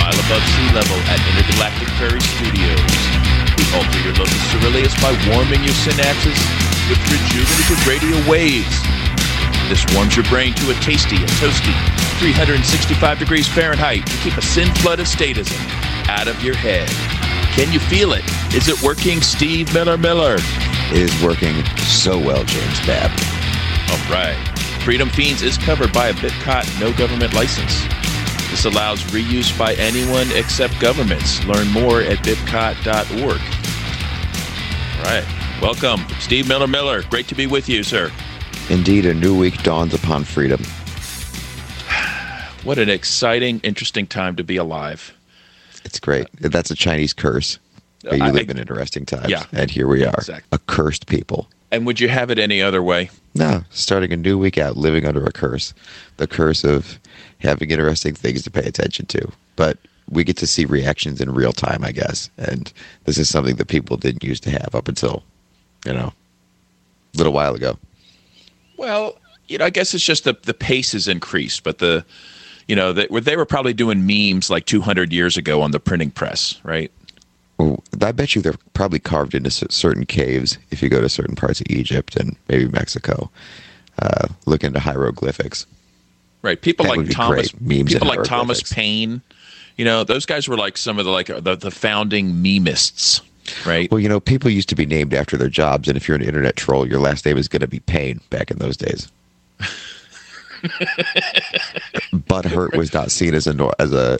mile above sea level at Intergalactic Prairie Studios. We alter your locus coeruleus by warming your synapses with rejuvenative radio waves. This warms your brain to a tasty and toasty 365 degrees Fahrenheit to keep a sin flood of statism out of your head. Can you feel it? Is it working, Steve Miller? It is working so well, James Babb. All right. Freedom Fiends is covered by a BitCot no government license. This allows reuse by anyone except governments. Learn more at bitcot.org. All right. Welcome, Steve Miller. Great to be with you, sir. Indeed, a new week dawns upon freedom. What an exciting, interesting time to be alive. It's great. That's a Chinese curse. But you live in interesting times. Yeah. And here we are, exactly. A cursed people. And would you have it any other way? No, starting a new week out, living under a curse. The curse of having interesting things to pay attention to. But we get to see reactions in real time, I guess. And this is something that people didn't used to have up until, a little while ago. Well, I guess it's just the pace has increased, but they were probably doing memes like 200 years ago on the printing press, right? Well, I bet you they're probably carved into certain caves if you go to certain parts of Egypt and maybe Mexico. Look into hieroglyphics. Right. People that like Thomas hieroglyphics. Paine. Those guys were like some of the founding memists, right? Well, people used to be named after their jobs, and if you're an internet troll, your last name is going to be Payne back in those days. Butthurt was not seen as an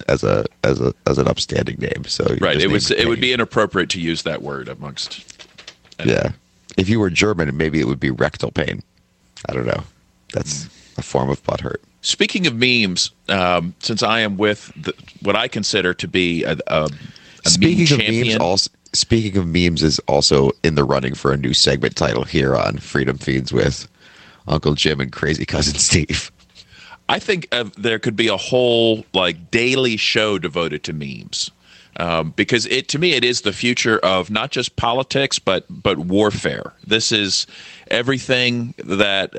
upstanding name. So right, it would be inappropriate to use that word amongst. Yeah, if you were German, maybe it would be rectal pain. I don't know. That's a form of butthurt. Speaking of memes, since I am with what I consider to be a meme champion. Speaking of memes is also in the running for a new segment title here on Freedom Feeds with Uncle Jim and Crazy Cousin Steve. I think there could be a whole daily show devoted to memes, because to me it is the future of not just politics but warfare. This is everything that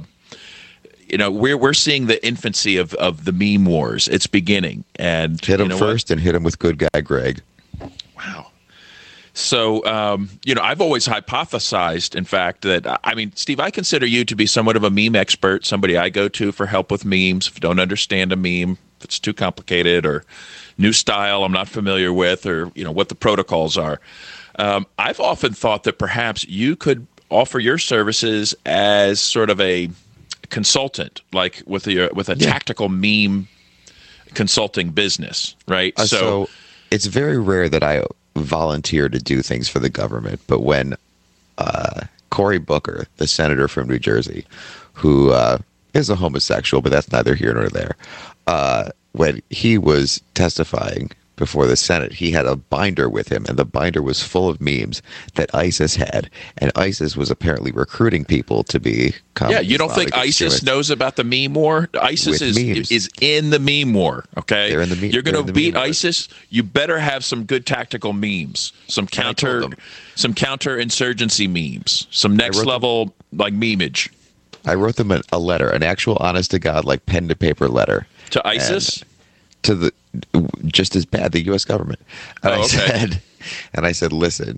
we're seeing the infancy of the meme wars. It's beginning, and hit him first and hit him with good guy Greg. Wow. So, I've always hypothesized, in fact, that, Steve, I consider you to be somewhat of a meme expert, somebody I go to for help with memes. If I don't understand a meme, if it's too complicated or new style I'm not familiar with, or, what the protocols are. I've often thought that perhaps you could offer your services as sort of a consultant, like with a tactical meme consulting business, right? So it's very rare that I volunteer to do things for the government, but when Cory Booker, the senator from New Jersey, who is a homosexual, but that's neither here nor there, when he was testifying before the Senate, he had a binder with him, and the binder was full of memes that ISIS had, and ISIS was apparently recruiting people to be. Yeah, you don't think ISIS knows about the meme war? ISIS is in the meme war. Okay, they're in the meme. You're going to beat ISIS. You better have some good tactical memes, some counter-insurgency memes, some next level memeage. I wrote them a letter, an actual honest to God pen to paper letter to ISIS. To just as bad, the U.S. government. And I said, listen,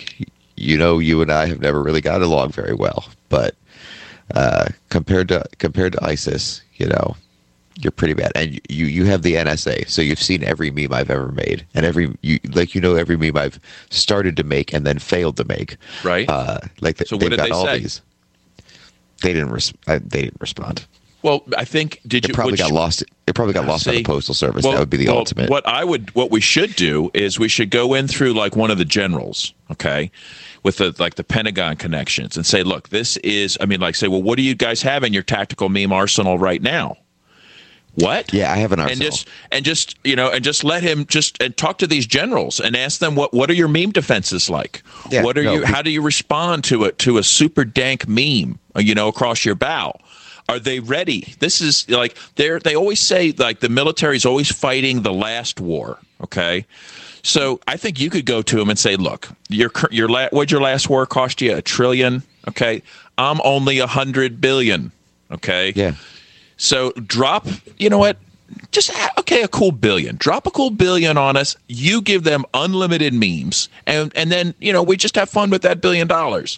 you and I have never really got along very well, but compared to ISIS, you're pretty bad. And you have the NSA, so you've seen every meme I've ever made, and every meme I've started to make and then failed to make. Right. So what did they say? They didn't respond. Well, I think It probably got lost on the Postal Service. That would be the ultimate. What we should do is we should go in through one of the generals, okay, with the Pentagon connections, and say, look, this is, well, what do you guys have in your tactical meme arsenal right now? What? Yeah, I have an arsenal. And just let him and talk to these generals and ask them what are your meme defenses like? Yeah, how do you respond to a super dank meme, across your bow? Are they ready? This is they always say the military's always fighting the last war. Okay, so I think you could go to them and say, look, what'd your last war cost you? $1 trillion. Okay, I'm only $100 billion. Okay. Yeah. So drop. You know what? okay, a cool billion. Drop a cool billion on us. You give them unlimited memes, and then we just have fun with that $1 billion.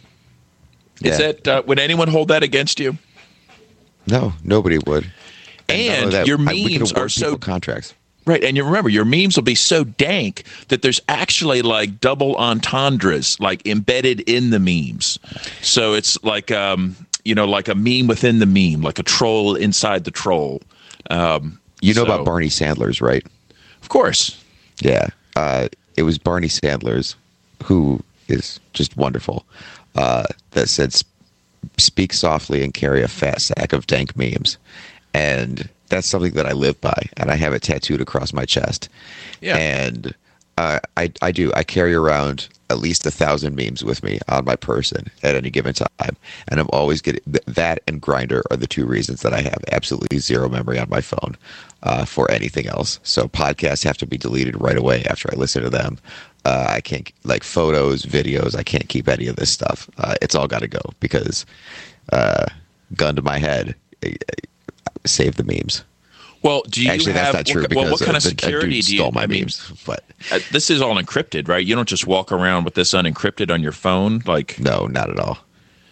Is that would anyone hold that against you? No, nobody would. And your memes are so contracts. Right, and you remember your memes will be so dank that there's actually like double entendres like embedded in the memes. So it's like like a meme within the meme, like a troll inside the troll. About Barney Sandler's, right? Of course. Yeah, it was Barney Sandler's, who is just wonderful. That said, "Speak softly and carry a fat sack of dank memes," and that's something that I live by, and I have it tattooed across my chest. Yeah. And I do. I carry around at least 1,000 memes with me on my person at any given time, and I'm always getting that. And Grindr are the two reasons that I have absolutely zero memory on my phone for anything else. So podcasts have to be deleted right away after I listen to them. I can't, like, photos, videos. I can't keep any of this stuff. It's all got to go because gun to my head. Save the memes. Well, do you actually? Have, that's not true because what kind of security do you? Stole my memes, but this is all encrypted, right? You don't just walk around with this unencrypted on your phone, like no, not at all.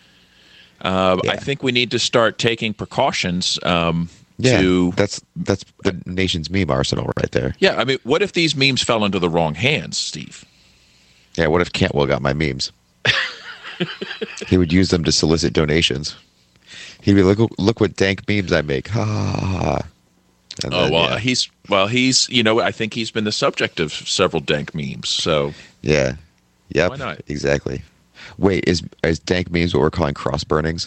I think we need to start taking precautions. That's the nation's meme arsenal right there. Yeah, I mean, what if these memes fell into the wrong hands, Steve? Yeah, what if Cantwell got my memes? He would use them to solicit donations. He'd be like, look what dank memes I make. Ha ha ha. He's I think he's been the subject of several dank memes. So yeah, yep, why not? Exactly. Wait, is dank memes what we're calling cross burnings?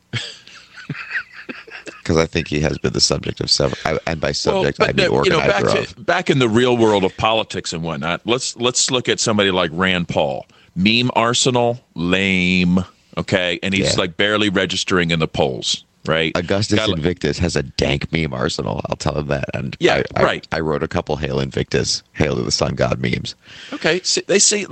Because I think he has been the subject of several, and by subject I mean organizer back in the real world of politics and whatnot. Let's look at somebody like Rand Paul. Meme arsenal, lame. Okay, and he's like barely registering in the polls, right? Augustus Invictus has a dank meme arsenal. I'll tell him that. And right. I wrote a couple Hail Invictus, Hail to the Sun God memes. Okay, so they say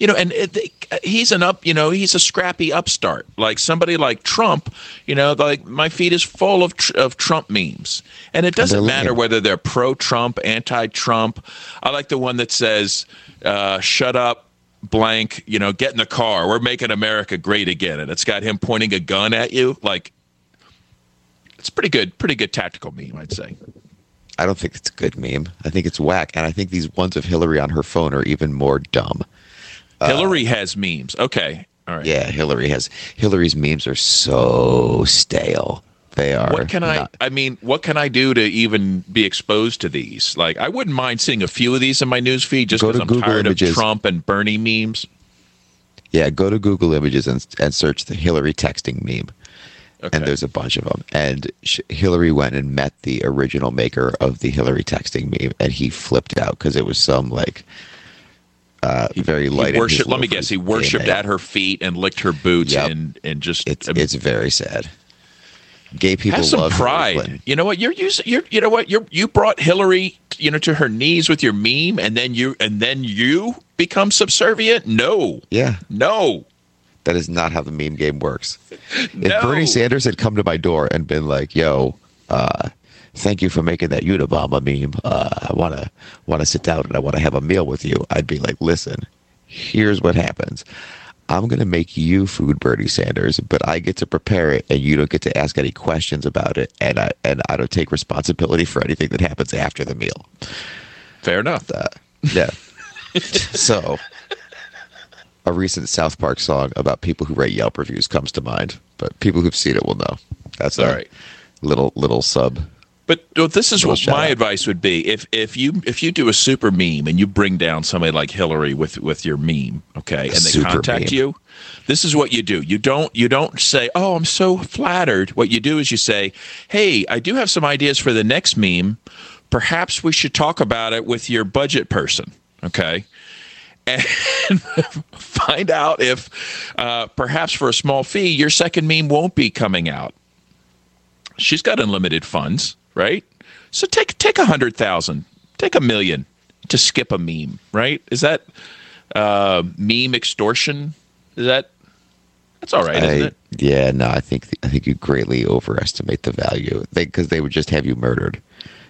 he's he's a scrappy upstart, like somebody like Trump. Like my feed is full of Trump memes, and it doesn't matter whether they're pro-Trump, anti-Trump. I like the one that says, "Shut up. Blank, get in the car. We're making America great again." And it's got him pointing a gun at you. Like, it's pretty good tactical meme, I'd say. I don't think it's a good meme. I think it's whack. And I think these ones of Hillary on her phone are even more dumb. Hillary has memes. Okay. All right. Yeah, Hillary's memes are so stale. They are. What can I do to even be exposed to these? Like, I wouldn't mind seeing a few of these in my news feed just because I'm Google tired Images. of Trump and Bernie memes. Yeah, go to Google Images and search the Hillary texting meme. Okay. And there's a bunch of them. And Hillary went and met the original maker of the Hillary texting meme, and he flipped out because it was some very light. Let me guess. He worshipped at her feet and licked her boots and just. It's very sad. Gay people have some love pride. You know what? You brought Hillary, to her knees with your meme, and then you become subservient. No. Yeah. No. That is not how the meme game works. If Bernie Sanders had come to my door and been like, "Yo, thank you for making that Unabomber meme. I want to sit down and I want to have a meal with you," I'd be like, "Listen, here's what happens. I'm going to make you food, Bernie Sanders, but I get to prepare it, and you don't get to ask any questions about it, and I don't take responsibility for anything that happens after the meal." Fair enough. Yeah. So, a recent South Park song about people who write Yelp reviews comes to mind, but people who've seen it will know. That's all right. Little sub. But this is what my advice would be: if you do a super meme and you bring down somebody like Hillary with your meme, okay, and they contact you, this is what you do. You don't say, "Oh, I'm so flattered." What you do is you say, "Hey, I do have some ideas for the next meme. Perhaps we should talk about it with your budget person." Okay. And find out if perhaps for a small fee, your second meme won't be coming out. She's got unlimited funds, right? So take 100,000, take $1 million to skip a meme, right? Is that meme extortion? That's all right, isn't it? Yeah, no, I think you greatly overestimate the value because they would just have you murdered.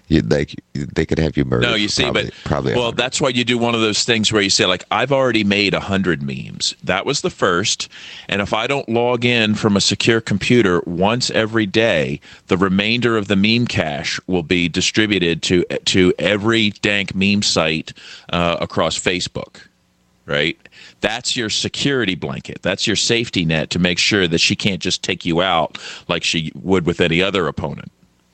They could have you murdered. No, you see, probably. Well, that's why you do one of those things where you say, like, I've already made 100 memes. That was the first, and if I don't log in from a secure computer once every day, the remainder of the meme cache will be distributed to every dank meme site across Facebook. Right? That's your security blanket. That's your safety net to make sure that she can't just take you out like she would with any other opponent.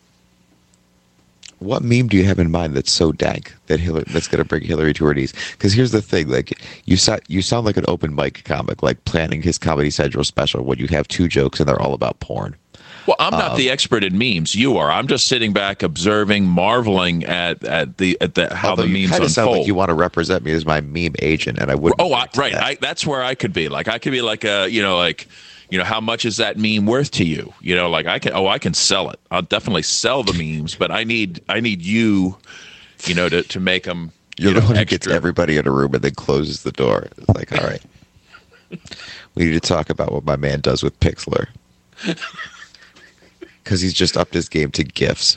What meme do you have in mind that's so dank that's going to bring Hillary to her knees? Because here's the thing: like you sound like an open mic comic, like planning his Comedy Central special when you have 2 jokes and they're all about porn. Well, I'm not the expert in memes. You are. I'm just sitting back, observing, marveling at how the memes unfold. Sound like you want to represent me as my meme agent, and I wouldn't. Right. That's where I could be. Like I could be like how much is that meme worth to you? Like I can sell it. I'll definitely sell the memes, but I need you, to make them. You're the one who gets everybody in a room and then closes the door. It's like, all right, we need to talk about what my man does with Pixlr. Because he's just upped his game to GIFs.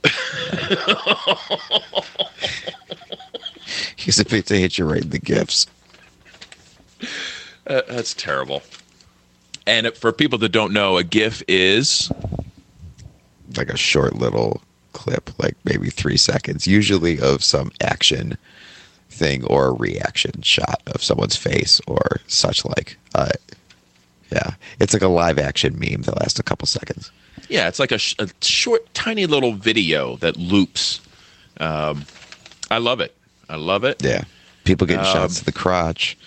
He's about to hit you right in the GIFs. That's terrible. And for people that don't know, a GIF is like a short little clip, like maybe 3 seconds, usually of some action thing or a reaction shot of someone's face or such like. Yeah, it's like a live action meme that lasts a couple seconds. Yeah, it's like a short, tiny little video that loops. I love it. Yeah, people getting shots to the crotch.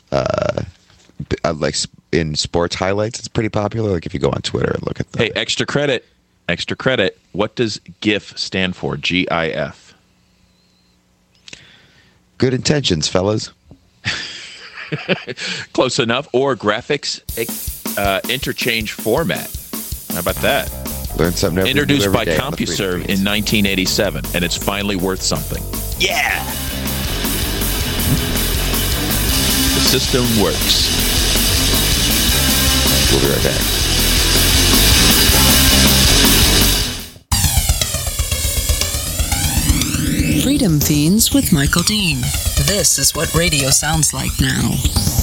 Like in sports highlights, it's pretty popular. Like if you go on Twitter and look at Hey, extra credit. What does GIF stand for? GIF. Good intentions, fellas. Close enough. Or graphics interchange format. How about that? Learn something. Introduced by CompuServe in 1987, and it's finally worth something. Yeah. The system works. We'll be right back. Freedom Fiends with Michael Dean. This is what radio sounds like now.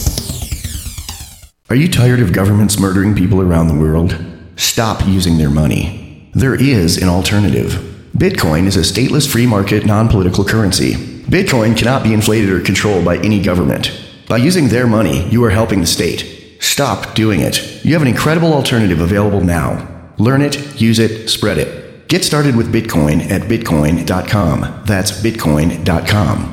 Are you tired of governments murdering people around the world? Stop using their money. There is an alternative. Bitcoin is a stateless free market non-political currency. Bitcoin cannot be inflated or controlled by any government. By using their money, you are helping the state. Stop doing it. You have an incredible alternative available now. Learn it, use it, spread it. Get started with Bitcoin at bitcoin.com. That's bitcoin.com.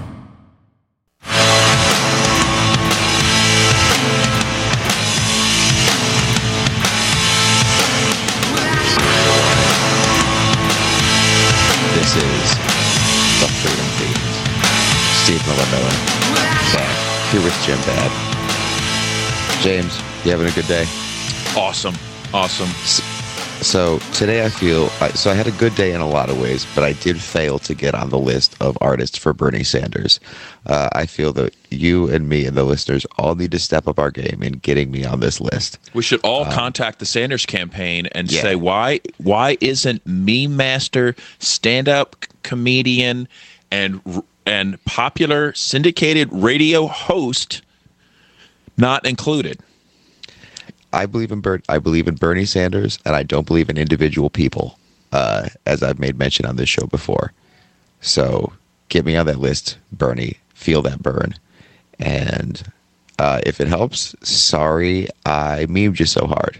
This is the Freedom Fiends. Steve Milanoa back here with Jim Bad. James, you having a good day? Awesome. So today I feel, so I had a good day in a lot of ways, but I did fail to get on the list of artists for Bernie Sanders. I feel that you and me and the listeners all need to step up our game in getting me on this list. We should all contact the Sanders campaign and say, why isn't Meme Master, stand-up comedian, and popular syndicated radio host not included? I believe in Bernie Sanders, and I don't believe in individual people, as I've made mention on this show before. So get me on that list, Bernie. Feel that burn. And if it helps, sorry I memed you so hard.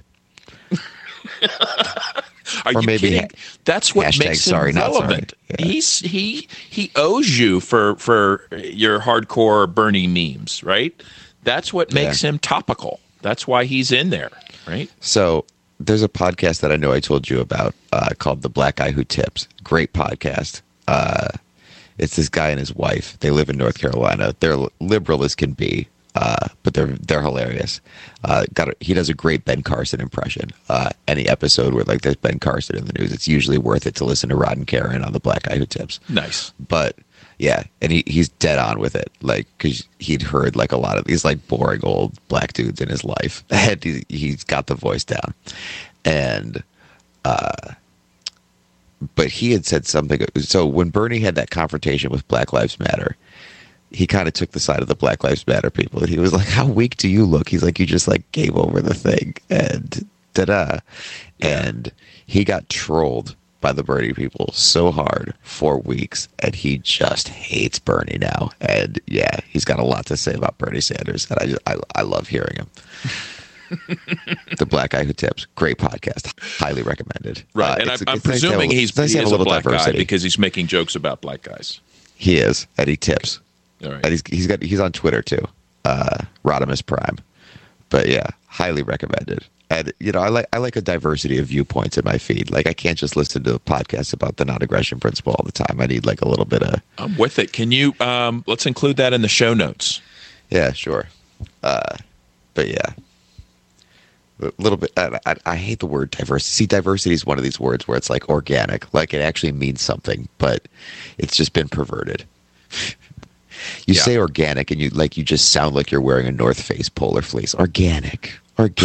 Are you kidding? That's what makes him sorry, relevant. Not sorry. Yeah. He owes you for your hardcore Bernie memes, right? That's what makes him topical. That's why he's in there, right? So there's a podcast that I know I told you about called The Black Guy Who Tips. Great podcast. It's this guy and his wife. They live in North Carolina. They're liberal as can be, but they're hilarious. He does a great Ben Carson impression. Any episode where like there's Ben Carson in the news, it's usually worth it to listen to Rod and Karen on The Black Guy Who Tips. Nice. But yeah, and he's dead on with it, like, because he'd heard like a lot of these like boring old black dudes in his life, and he's got the voice down. And but he had said something. So when Bernie had that confrontation with Black Lives Matter, he kind of took the side of the Black Lives Matter people. And he was like, how weak do you look? He's like, you just like gave over the thing and da-da. Yeah. And he got trolled by the Bernie people so hard for weeks, and he just hates Bernie now. And yeah, he's got a lot to say about Bernie Sanders, and I love hearing him. The Black Guy Who Tips, great podcast, highly recommended. Right, and I'm presuming he is a black guy because he's making jokes about black guys. He is, and he tips. All right, and he's on Twitter too, Rodimus Prime. But yeah, highly recommended. And I like a diversity of viewpoints in my feed. Like I can't just listen to podcasts about the non-aggression principle all the time. I need like a little bit of. I'm with it. Can you let's include that in the show notes? Yeah, sure. But yeah, a little bit. I hate the word diversity. See, diversity is one of these words where it's like organic, like it actually means something, but it's just been perverted. You say organic, and you just sound like you're wearing a North Face polar fleece. Organic.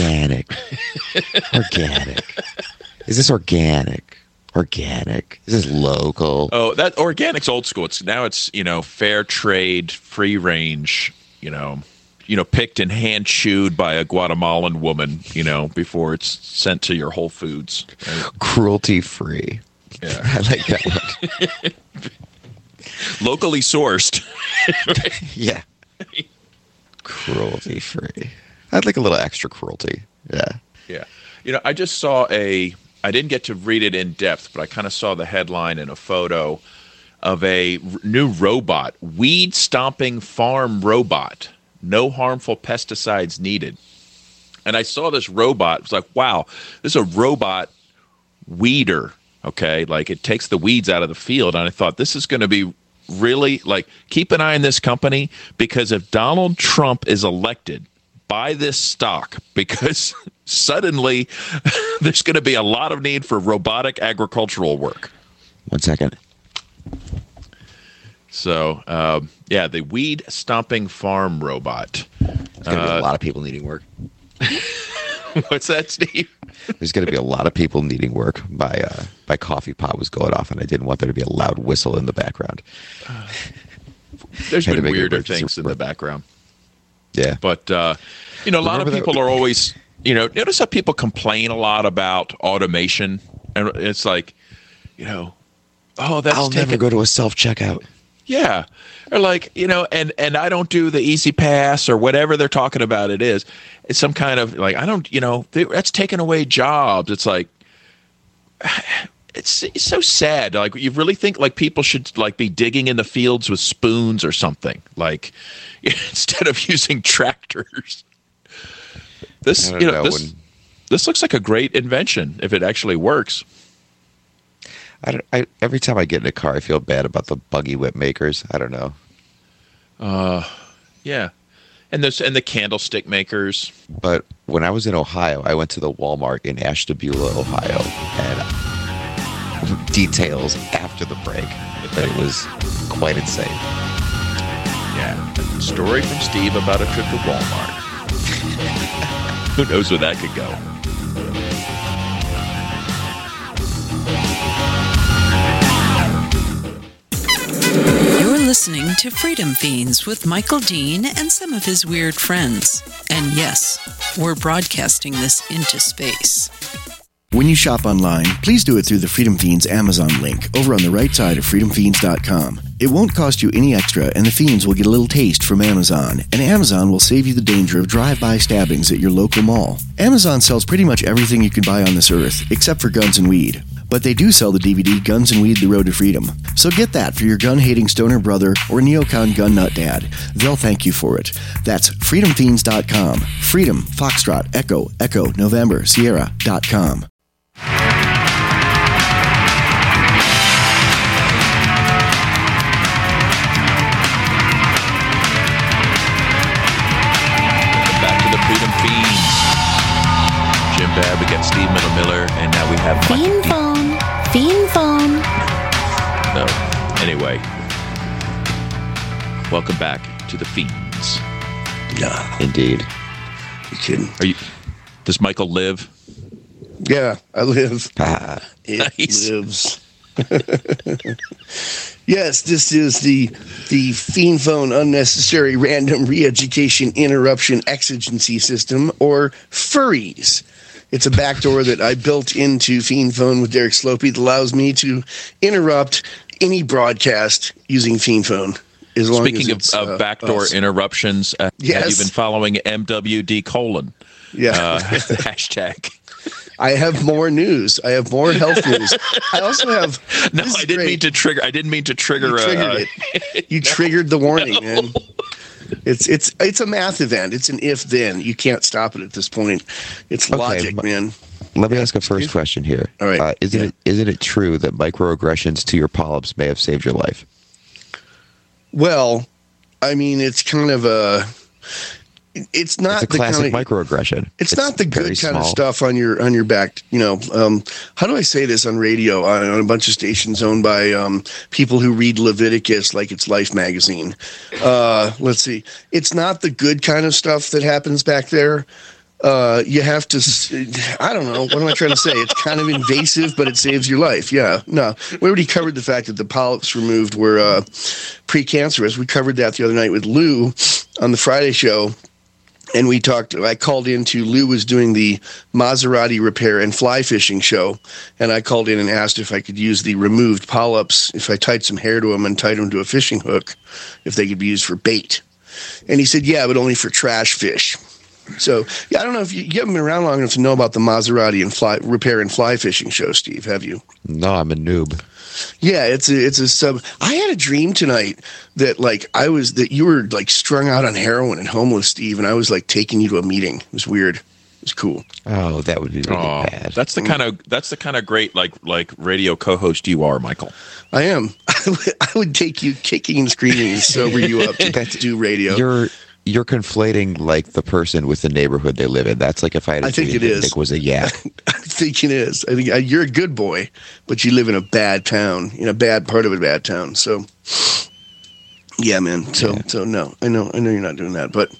Is this organic? Organic. Is this local? Oh, that organic's old school. It's fair trade, free range. Picked and hand chewed by a Guatemalan woman. Before it's sent to your Whole Foods. Right? Cruelty free. Yeah, I like that one. Locally sourced. Yeah. Cruelty free. I'd like a little extra cruelty. Yeah. Yeah. I just saw I didn't get to read it in depth, but I kind of saw the headline and a photo of a new robot, weed stomping farm robot. No harmful pesticides needed. And I saw this robot. It was like, wow, this is a robot weeder. Okay. Like it takes the weeds out of the field. And I thought this is going to be really like, keep an eye on this company, because if Donald Trump is elected, buy this stock, because suddenly there's going to be a lot of need for robotic agricultural work. 1 second. So, the weed stomping farm robot. There's going to be a lot of people needing work. What's that, Steve? There's going to be a lot of people needing work. My coffee pot was going off, and I didn't want there to be a loud whistle in the background. There's been weirder things in the background. Yeah. But, a lot of people are always, notice how people complain a lot about automation. And it's like, oh, that's I'll never go to a self-checkout. Yeah. Or like, and I don't do the Easy Pass or whatever they're talking about it is. It's some kind of like, I don't, that's taking away jobs. It's like, it's so sad. Like you really think like people should like be digging in the fields with spoons or something, like instead of using tractors. This looks like a great invention if it actually works. Every time I get in a car, I feel bad about the buggy whip makers. I don't know. Yeah. And the candlestick makers. But when I was in Ohio, I went to the Walmart in Ashtabula, Ohio, and details after the break. But it was quite insane. Yeah. A story from Steve about a trip to Walmart. Who knows where that could go? You're listening to Freedom Fiends with Michael Dean and some of his weird friends. And yes, we're broadcasting this into space. When you shop online, please do it through the Freedom Fiends Amazon link over on the right side of freedomfiends.com. It won't cost you any extra, and the Fiends will get a little taste from Amazon, and Amazon will save you the danger of drive-by stabbings at your local mall. Amazon sells pretty much everything you can buy on this earth, except for guns and weed. But they do sell the DVD Guns and Weed, The Road to Freedom. So get that for your gun-hating stoner brother or neocon gun nut dad. They'll thank you for it. That's freedomfiends.com. Freedom, Foxtrot, Echo, November, Sierra.com. Back to the Freedom Fiends. Jim Babb against Steve Miller, and now we have Fiend phone. No. Anyway, welcome back to the Fiends. Yeah, Indeed. you kidding? Does Michael live? Yeah, I live. Ah, It Nice. lives. Yes, this is the Fiend Phone Unnecessary Random Re-Education Interruption Exigency System, or FURIES. It's a backdoor that I built into Fiend Phone with Derek Slopey that allows me to interrupt any broadcast using Fiend Phone. Speaking of backdoor interruptions, yes. Have you been following MWD colon? Yeah. Hashtag. I have more news. I have more health news. I also have. No, I didn't mean to trigger. You triggered it. You triggered the warning, man. It's a math event. It's an if-then. You can't stop it at this point. It's logic, man. Let me ask a first question here. All right. Isn't it true that microaggressions to your polyps may have saved your life? Well, I mean, it's kind of a. It's not it's a classic the kind of microaggression. It's not the good kind of small stuff on your back. How do I say this on radio on a bunch of stations owned by people who read Leviticus like it's Life magazine? Let's see. It's not the good kind of stuff that happens back there. You have to. I don't know. What am I trying to say? It's kind of invasive, but it saves your life. Yeah. No, we already covered the fact that the polyps removed were precancerous. We covered that the other night with Lou on the Friday show. And I called into, Lou was doing the Maserati repair and fly fishing show. And I called in and asked if I could use the removed polyps, if I tied some hair to them and tied them to a fishing hook, if they could be used for bait. And he said, yeah, but only for trash fish. So, yeah, I don't know if you haven't been around long enough to know about the Maserati and repair and fly fishing show, Steve, have you? No, I'm a noob. Yeah, it's a sub. I had a dream tonight that you were like strung out on heroin and homeless, Steve, and I was like taking you to a meeting. It was weird. It was cool. Oh, that would be really bad. That's the kind of great like radio co-host you are, Michael. I am. I would take you kicking and screaming and sober you up to do radio. You're conflating like the person with the neighborhood they live in. That's like if I had a dream that Nick was a yak. I think it is. I think you're a good boy, but you live in a bad town, in a bad part of a bad town. So, yeah, man. So no, I know you're not doing that, but,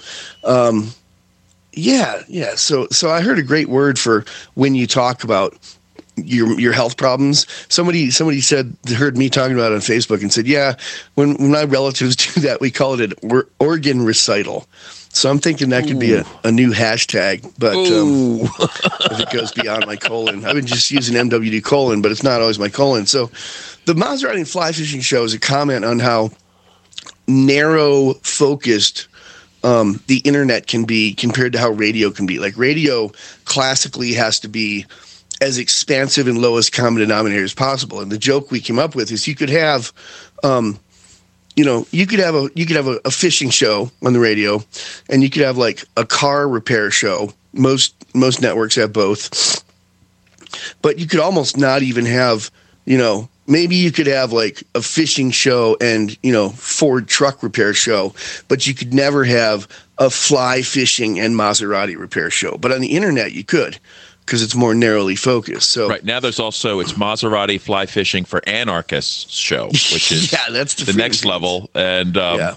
yeah. So I heard a great word for when you talk about your health problems. Somebody heard me talking about it on Facebook and said, yeah, when my relatives do that, we call it an organ recital. So I'm thinking that could be a new hashtag, but if it goes beyond my colon. I've been just using MWD colon, but it's not always my colon. So the Maserati and fly fishing show is a comment on how narrow focused the internet can be compared to how radio can be. Like radio classically has to be as expansive and lowest common denominator as possible. And the joke we came up with is you could have, you could have a fishing show on the radio, and you could have like a car repair show. Most networks have both, but you could almost not even have, maybe you could have like a fishing show and, Ford truck repair show, but you could never have a fly fishing and Maserati repair show. But on the internet, you could, because it's more narrowly focused. So right now, it's Maserati fly fishing for anarchists show, which is that's the next level, and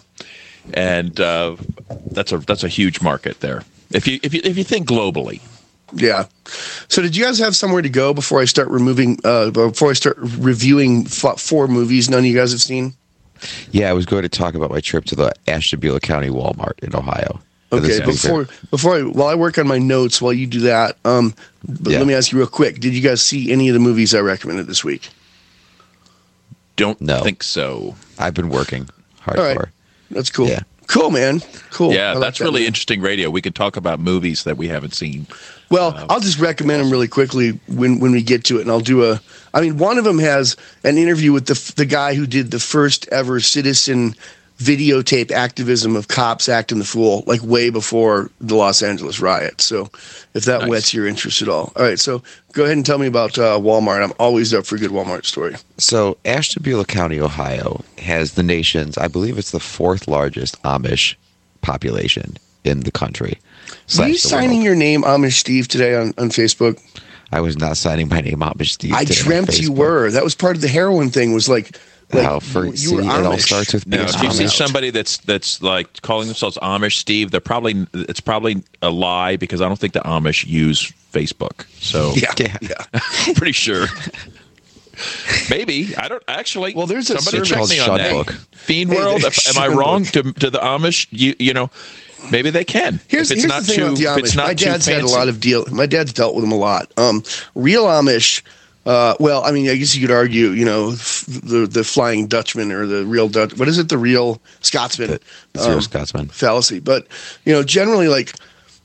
that's a huge market there. If you think globally. Yeah. So did you guys have somewhere to go before I start reviewing 4 movies none of you guys have seen? Yeah, I was going to talk about my trip to the Ashtabula County Walmart in Ohio. Okay, while I work on my notes while you do that, let me ask you real quick. Did you guys see any of the movies I recommended this week? Don't think so. I've been working hardcore. All right. That's cool. Yeah. Cool, man. Cool. Yeah, that's really interesting radio. We could talk about movies that we haven't seen. Well, I'll just recommend them really quickly when we get to it, and I'll do one of them has an interview with the guy who did the first ever citizen videotape activism of cops acting the fool, like way before the Los Angeles riot. So if that whets your interest at all. All right, so go ahead and tell me about Walmart. I'm always up for a good Walmart story. So Ashtabula County, Ohio has the nation's, I believe it's the 4th largest Amish population in the country. Were you signing your name Amish Steve today on Facebook? I was not signing my name Amish Steve today. I dreamt you were. That was part of the heroin thing, was like you were Amish. It all starts with no. If you see somebody that's like calling themselves Amish Steve, it's probably a lie, because I don't think the Amish use Facebook. So yeah. I'm pretty sure. Maybe. I don't actually. Well, there's a somebody service check me on called that. Shunbook. Fiend World. Hey, Am I wrong to the Amish? You know, maybe they can. Here's if it's the not thing too, about the if it's Amish. not My too dad's had a fancy. lot of My dad's dealt with them a lot. Real Amish. Well, I mean, I guess you could argue, you know, the Flying Dutchman or the real Dutch. What is it? The real Scotsman. Zero Scotsman. Fallacy. But you know, generally, like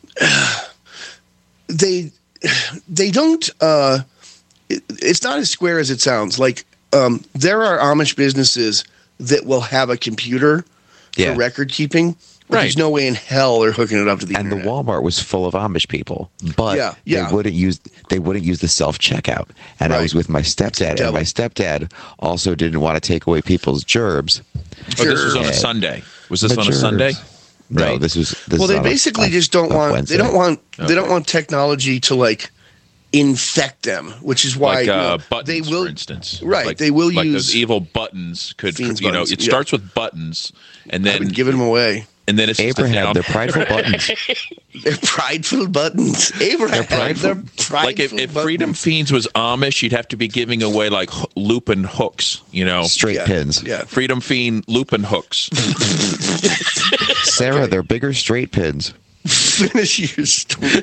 they don't. It's not as square as it sounds. Like there are Amish businesses that will have a computer Yeah. for record keeping. But Right. There's no way in hell they're hooking it up to the And the internet. Walmart was full of Amish people, but Yeah. they wouldn't use the self checkout. And I Right. was with my stepdad, and my stepdad also didn't want to take away people's gerbs. Oh, this was on a Yeah. Sunday. Was this The on a gerbs. Sunday? No, Right. this was. Well, is they on basically a just don't want. Wednesday. They don't want technology to like infect them, which is why Like you know, buttons, they will. for instance. Right, Like, they will like use those evil buttons. Fiends You know, buttons, it yeah. starts with buttons, and I've then been giving them away. and then it's just a Abraham, down. they're prideful buttons. They're prideful buttons. Abraham, prideful. they're prideful Like if buttons. Freedom Fiends was Amish, you'd have to be giving away like looping hooks. You know, Straight Yeah, pins. Yeah. Freedom Fiend looping hooks. Sarah, they're bigger straight pins. Finish your story.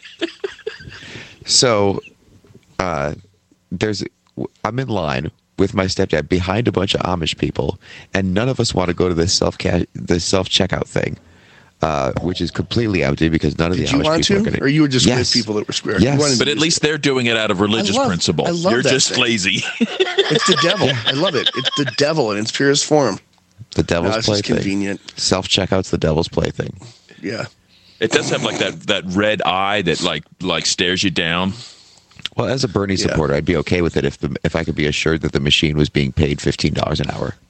So, I'm in line with my stepdad behind a bunch of Amish people, and none of us want to go to this self checkout thing, which is completely empty because none of Did the you Amish want people are to, going to. or you were just Yes. with people that were square? Yes. You wanted to But at use least they're doing it out of religious I principle. love You're that just thing. lazy. It's the devil. I love it. It's the devil in its purest form. The devil's No, it's just plaything. convenient. Self checkout's the devil's plaything. Yeah. It does have like that red eye that like stares you down. Well, as a Bernie Yeah. supporter, I'd be okay with it if I could be assured that the machine was being paid $15 an hour.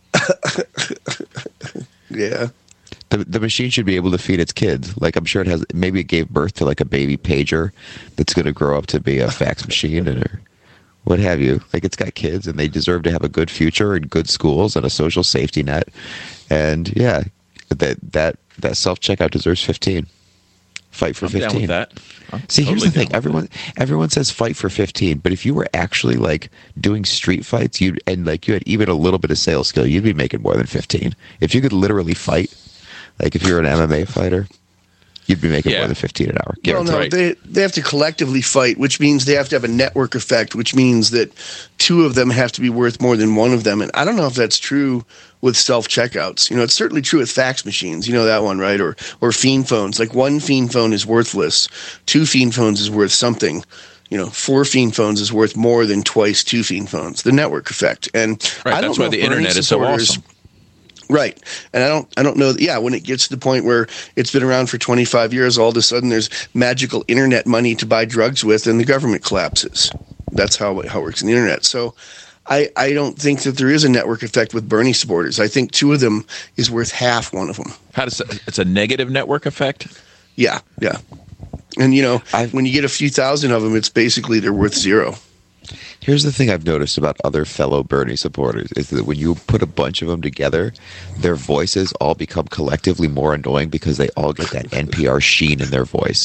Yeah. The machine should be able to feed its kids. Like I'm sure it has. Maybe it gave birth to like a baby pager that's going to grow up to be a fax machine or what have you. Like it's got kids and they deserve to have a good future and good schools and a social safety net. And yeah, that self checkout deserves 15. Fight for I'm 15. down with that. I'm See, here's totally the thing. down with Everyone says fight for 15, but if you were actually like doing street fights, you had even a little bit of sales skill, you'd be making more than 15. If you could literally fight, like if you're an MMA fighter, you'd be making Yeah. more than 15 an hour. Well, no, Right. they have to collectively fight, which means they have to have a network effect, which means that two of them have to be worth more than one of them. And I don't know if that's true with self-checkouts. You know, it's certainly true with fax machines. You know that one, right? Or fiend phones. Like one fiend phone is worthless. Two fiend phones is worth something. You know, 4 fiend phones is worth more than twice 2 fiend phones. The network effect. And Right, I don't that's know why if the Bernie internet is so supporters- awesome. Right. And I don't know. Yeah. When it gets to the point where it's been around for 25 years, all of a sudden there's magical internet money to buy drugs with and the government collapses. That's how it works in the internet. So I don't think that there is a network effect with Bernie supporters. I think 2 of them is worth half one of them. It's a negative network effect. Yeah. Yeah. And, you know, I've- when you get a few thousand of them, it's basically they're worth 0. Here's the thing I've noticed about other fellow Bernie supporters is that when you put a bunch of them together, their voices all become collectively more annoying because they all get that NPR sheen in their voice.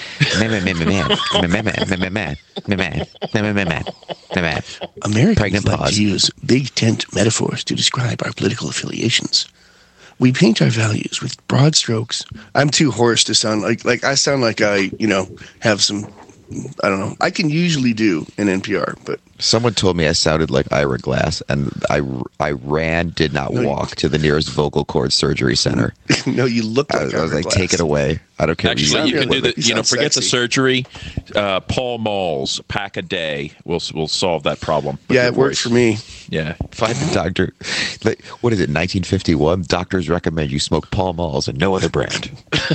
Americans Pregnant like pause. to use big tent metaphors to describe our political affiliations. We paint our values with broad strokes. I'm too hoarse to sound like I sound like I, you know, have some, I don't know. I can usually do an NPR, but Someone told me I sounded like Ira Glass, and I ran, did not walk to the nearest vocal cord surgery center. no, you look I like was Ira like, Glass. take it away. I don't care. what Actually, you sound can do good. the. You You know, sound forget the sexy. surgery. Paul Malls, pack a day. We'll solve that problem. with Yeah, your it worked voice. for me. Yeah. Find the doctor. Like, what is it? 1951. Doctors recommend you smoke Pall Malls and no other brand.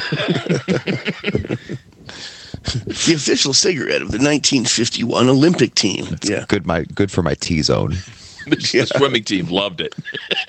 The official cigarette of the 1951 Olympic team. Yeah. Good for my T zone. The swimming team loved it.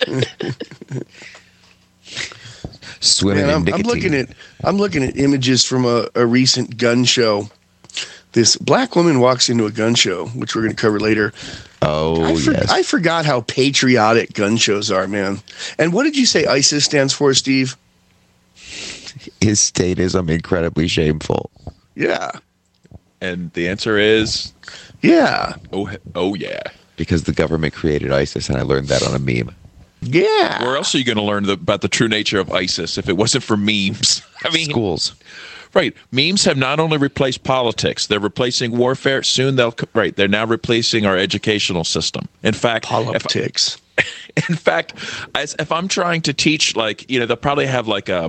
Swimming Man, in nicotine. I'm looking at images from a recent gun show. This black woman walks into a gun show, which we're going to cover later. Yes. I forgot how patriotic gun shows are, man. And what did you say ISIS stands for, Steve? Is statism incredibly shameful? Yeah. And the answer is, Yeah. oh yeah. because the government created ISIS, and I learned that on a meme. Yeah. Where else are you going to learn about the true nature of ISIS if it wasn't for memes? I mean, Schools. Right. Memes have not only replaced politics, they're replacing warfare. Soon they're now replacing our educational system. In fact, Politics. if I'm trying to teach, like, they'll probably have like a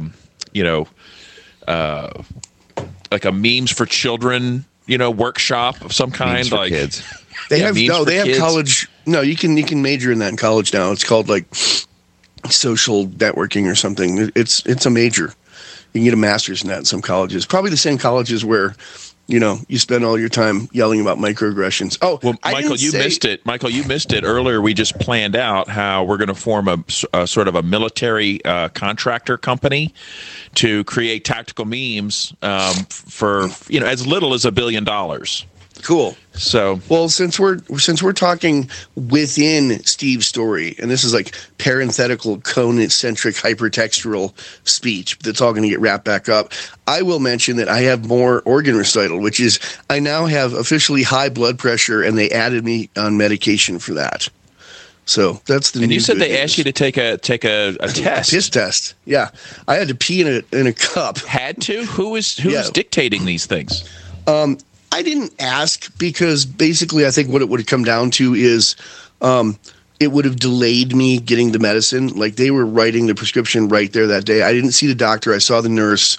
memes for children, workshop of some kind. Memes for like kids. They Yeah, have memes for kids. college. No, you can major in that in college now. It's called like social networking or something. It's a major. You can get a master's in that in some colleges. Probably the same colleges where, you spend all your time yelling about microaggressions. Oh, well, Michael, you missed it. Michael, you missed it earlier. We just planned out how we're going to form a sort of a military contractor company to create tactical memes for as little as $1 billion. Cool. So, well, since we're talking within Steve's story, and this is like parenthetical, cone-centric, hypertextual speech that's all going to get wrapped back up, I will mention that I have more organ recital, which is I now have officially high blood pressure, and they added me on medication for that. So that's the. And you said they news. asked you to take a test, piss test. Yeah, I had to pee in a cup. Had to? Who is dictating these things? I didn't ask because basically I think what it would have come down to is it would have delayed me getting the medicine. Like they were writing the prescription right there that day. I didn't see the doctor. I saw the nurse.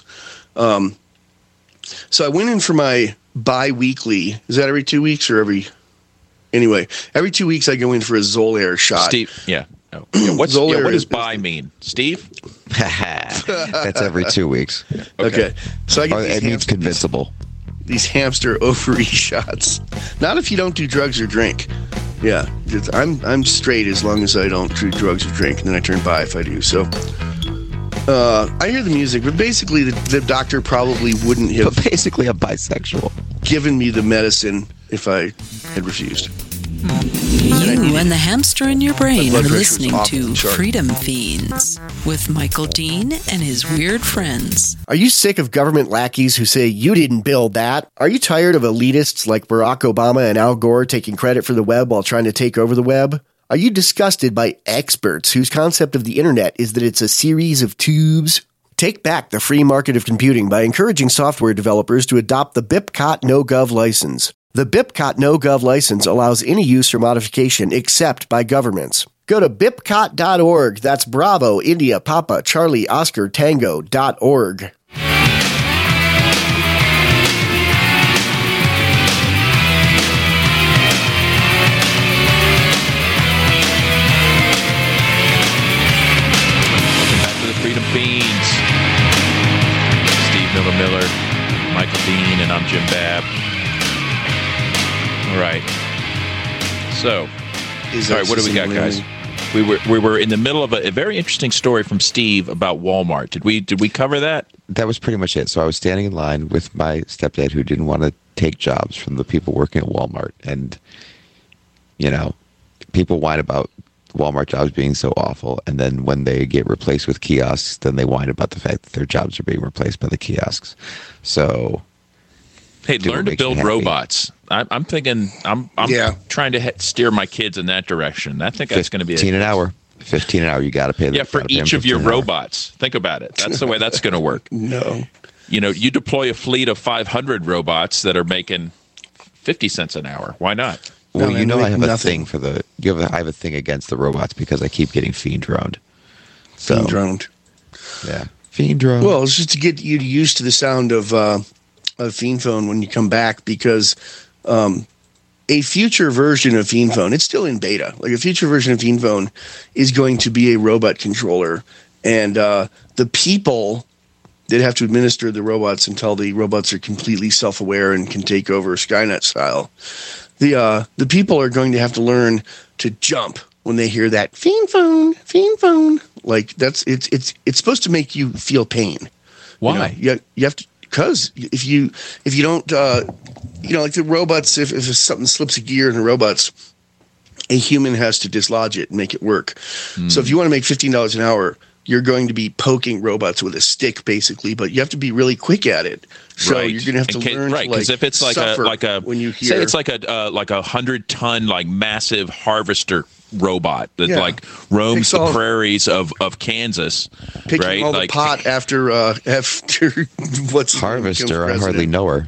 So I went in for my bi-weekly. Is that every 2 weeks or every 2 weeks I go in for a Xolair shot. Steve, yeah. Oh. Yeah, what does bi mean? Steve? That's every 2 weeks. Okay. So I get it means convincible. These hamster ovary shots. Not if you don't do drugs or drink. Yeah, I'm straight as long as I don't do drugs or drink, and then I turn bi if I do. So I hear the music, but basically the doctor probably wouldn't have. But basically, I'm bisexual. Given me the medicine if I had refused. You and the hamster in your brain blood are pressure's listening off to the chart. Freedom Fiends with Michael Dean and his weird friends. Are you sick of government lackeys who say you didn't build that? Are you tired of elitists like Barack Obama and Al Gore taking credit for the web while trying to take over the web? Are you disgusted by experts whose concept of the internet is that it's a series of tubes? Take back the free market of computing by encouraging software developers to adopt the BIPCOT No-Gov license. The BIPCOT No-Gov license allows any use or modification except by governments. Go to bipcot.org. That's Bravo, India, Papa, Charlie, Oscar, Tango.org. Freedom Fiends. Steve Miller, Michael Dean, and I'm Jim Babb. All right. So, all right, what do we got, guys? We were in the middle of a very interesting story from Steve about Walmart. Did we cover that? That was pretty much it. So I was standing in line with my stepdad who didn't want to take jobs from the people working at Walmart. And, people whine about Walmart jobs being so awful. And then when they get replaced with kiosks, then they whine about the fact that their jobs are being replaced by the kiosks. So... Hey, learn to build robots. I'm thinking. I'm trying to steer my kids in that direction. I think that's going to be 15 an hour. 15 an hour. You got to pay them. Yeah, for each of your robots. Think about it. That's the way that's going to work. No. You deploy a fleet of 500 robots that are making 50 cents an hour. Why not? Well, I have a thing for the. I have a thing against the robots because I keep getting fiend droned. Fiend droned. Yeah, fiend droned. Well, it's just to get you used to the sound of Fiend Phone when you come back, because a future version of Fiend Phone, it's still in beta. Like a future version of Fiend Phone is going to be a robot controller, and the people that have to administer the robots until the robots are completely self-aware and can take over Skynet style. The people are going to have to learn to jump when they hear that Fiend Phone. Like it's supposed to make you feel pain. Why? You have to. Because if you don't, like the robots, if something slips a gear in the robots, a human has to dislodge it and make it work. So if you want to make $15 an hour, you're going to be poking robots with a stick, basically, but you have to be really quick at it. So you're going to have to learn right, because if it's like a when you hear, say it's like a 100-ton like massive harvester robot that like roams the prairies of Kansas, picking right? all the pot after what's harvester. I hardly know her.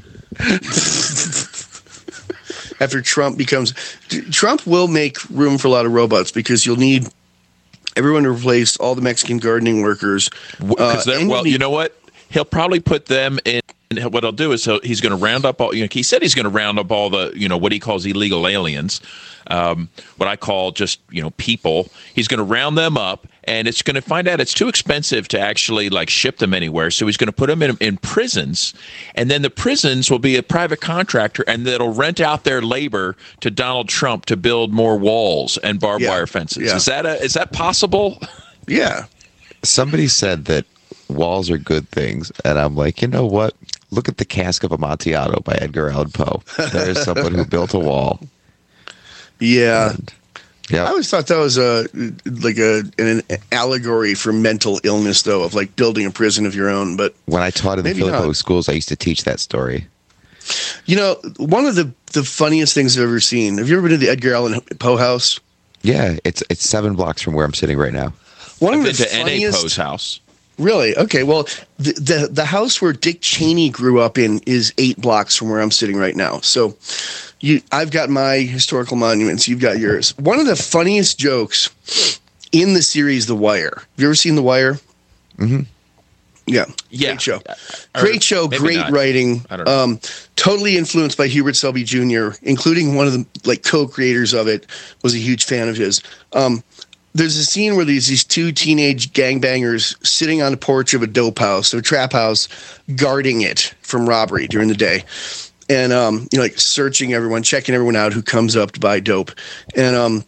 After Trump will make room for a lot of robots because you'll need everyone to replace all the Mexican gardening workers. You know what? He'll probably put them in. And what he'll do is he's going to round up all. He said he's going to round up all the what he calls illegal aliens, what I call just people. He's going to round them up, and it's going to find out it's too expensive to actually like ship them anywhere. So he's going to put them in prisons, and then the prisons will be a private contractor, and that'll rent out their labor to Donald Trump to build more walls and barbed wire fences. Yeah. Is that possible? Yeah. Somebody said that walls are good things, and I'm like, you know what? Look at the Cask of Amontillado by Edgar Allan Poe. There's someone who built a wall. Yeah. I always thought that was an allegory for mental illness, though, of like building a prison of your own. But when I taught in the Filippo schools, I used to teach that story. One of the funniest things I've ever seen. Have you ever been to the Edgar Allan Poe house? Yeah, it's 7 blocks from where I'm sitting right now. I've been to N.A. Poe's house. Really? Okay. Well, the house where Dick Cheney grew up in is 8 blocks from where I'm sitting right now. So I've got my historical monuments. You've got yours. One of the funniest jokes in the series The Wire. Have you ever seen The Wire? Mm-hmm. Yeah. Great show. Great show. Great writing. I don't know. Totally influenced by Hubert Selby Jr., including one of the co-creators of it was a huge fan of his. There's a scene where there's these 2 teenage gangbangers sitting on the porch of a dope house, or a trap house, guarding it from robbery during the day. And, like searching everyone, checking everyone out who comes up to buy dope. And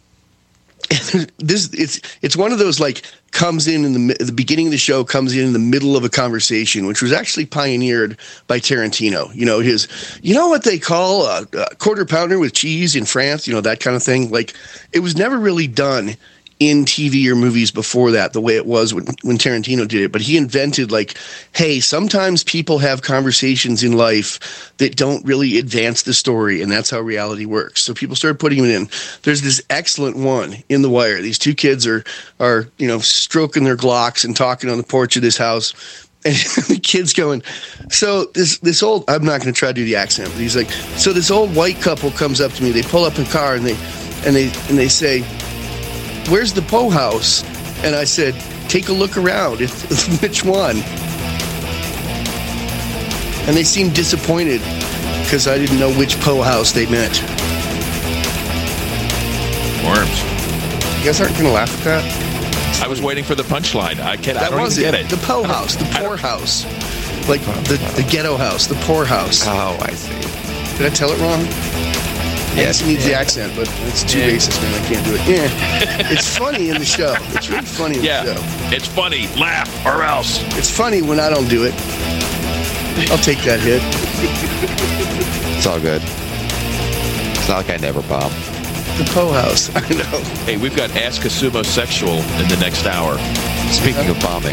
it's one of those like comes in the beginning of the show, comes in the middle of a conversation, which was actually pioneered by Tarantino. What they call a quarter pounder with cheese in France, that kind of thing. Like it was never really done in TV or movies before that, the way it was when Tarantino did it. But he invented like, hey, sometimes people have conversations in life that don't really advance the story, and that's how reality works. So people started putting it in. There's this excellent one in The Wire. These 2 kids are stroking their Glocks and talking on the porch of this house. And the kid's going, so this old, I'm not going to try to do the accent, but he's like, so this old white couple comes up to me. They pull up in a car and they say, where's the Poe house? And I said, take a look around. Which one? And they seemed disappointed because I didn't know which Poe house they meant. Worms. You guys aren't going to laugh at that? I was waiting for the punchline. I don't even get it. The Poe house, the poor house. Like the ghetto house, the poor house. Oh, I see. Did I tell it wrong? Yes, it needs the accent, but it's too racist, man. I can't do it. Yeah. It's funny in the show. It's really funny in the show. It's funny. Laugh or else. It's funny when I don't do it. I'll take that hit. It's all good. It's not like I never bomb. The Poe house. I know. Hey, we've got Ask a Sumo Sexual in the next hour. Speaking of bombing.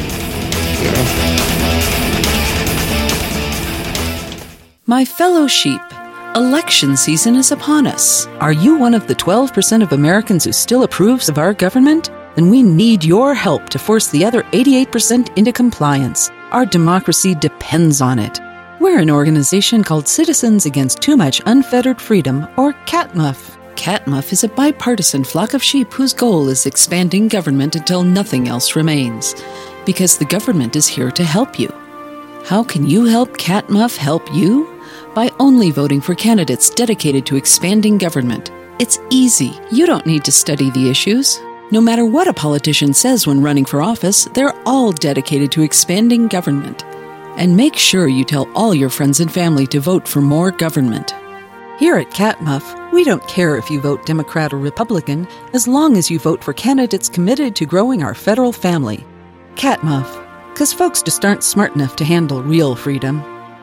My fellow sheep, election season is upon us. Are you one of the 12% of Americans who still approves of our government? Then we need your help to force the other 88% into compliance. Our democracy depends on it. We're an organization called Citizens Against Too Much Unfettered Freedom, or CATMUF. CATMUF is a bipartisan flock of sheep whose goal is expanding government until nothing else remains. Because the government is here to help you. How can you help CATMUF help you? By only voting for candidates dedicated to expanding government. It's easy. You don't need to study the issues. No matter what a politician says when running for office, they're all dedicated to expanding government. And make sure you tell all your friends and family to vote for more government. Here at CATMUF, we don't care if you vote Democrat or Republican, as long as you vote for candidates committed to growing our federal family. CATMUF, because folks just aren't smart enough to handle real freedom.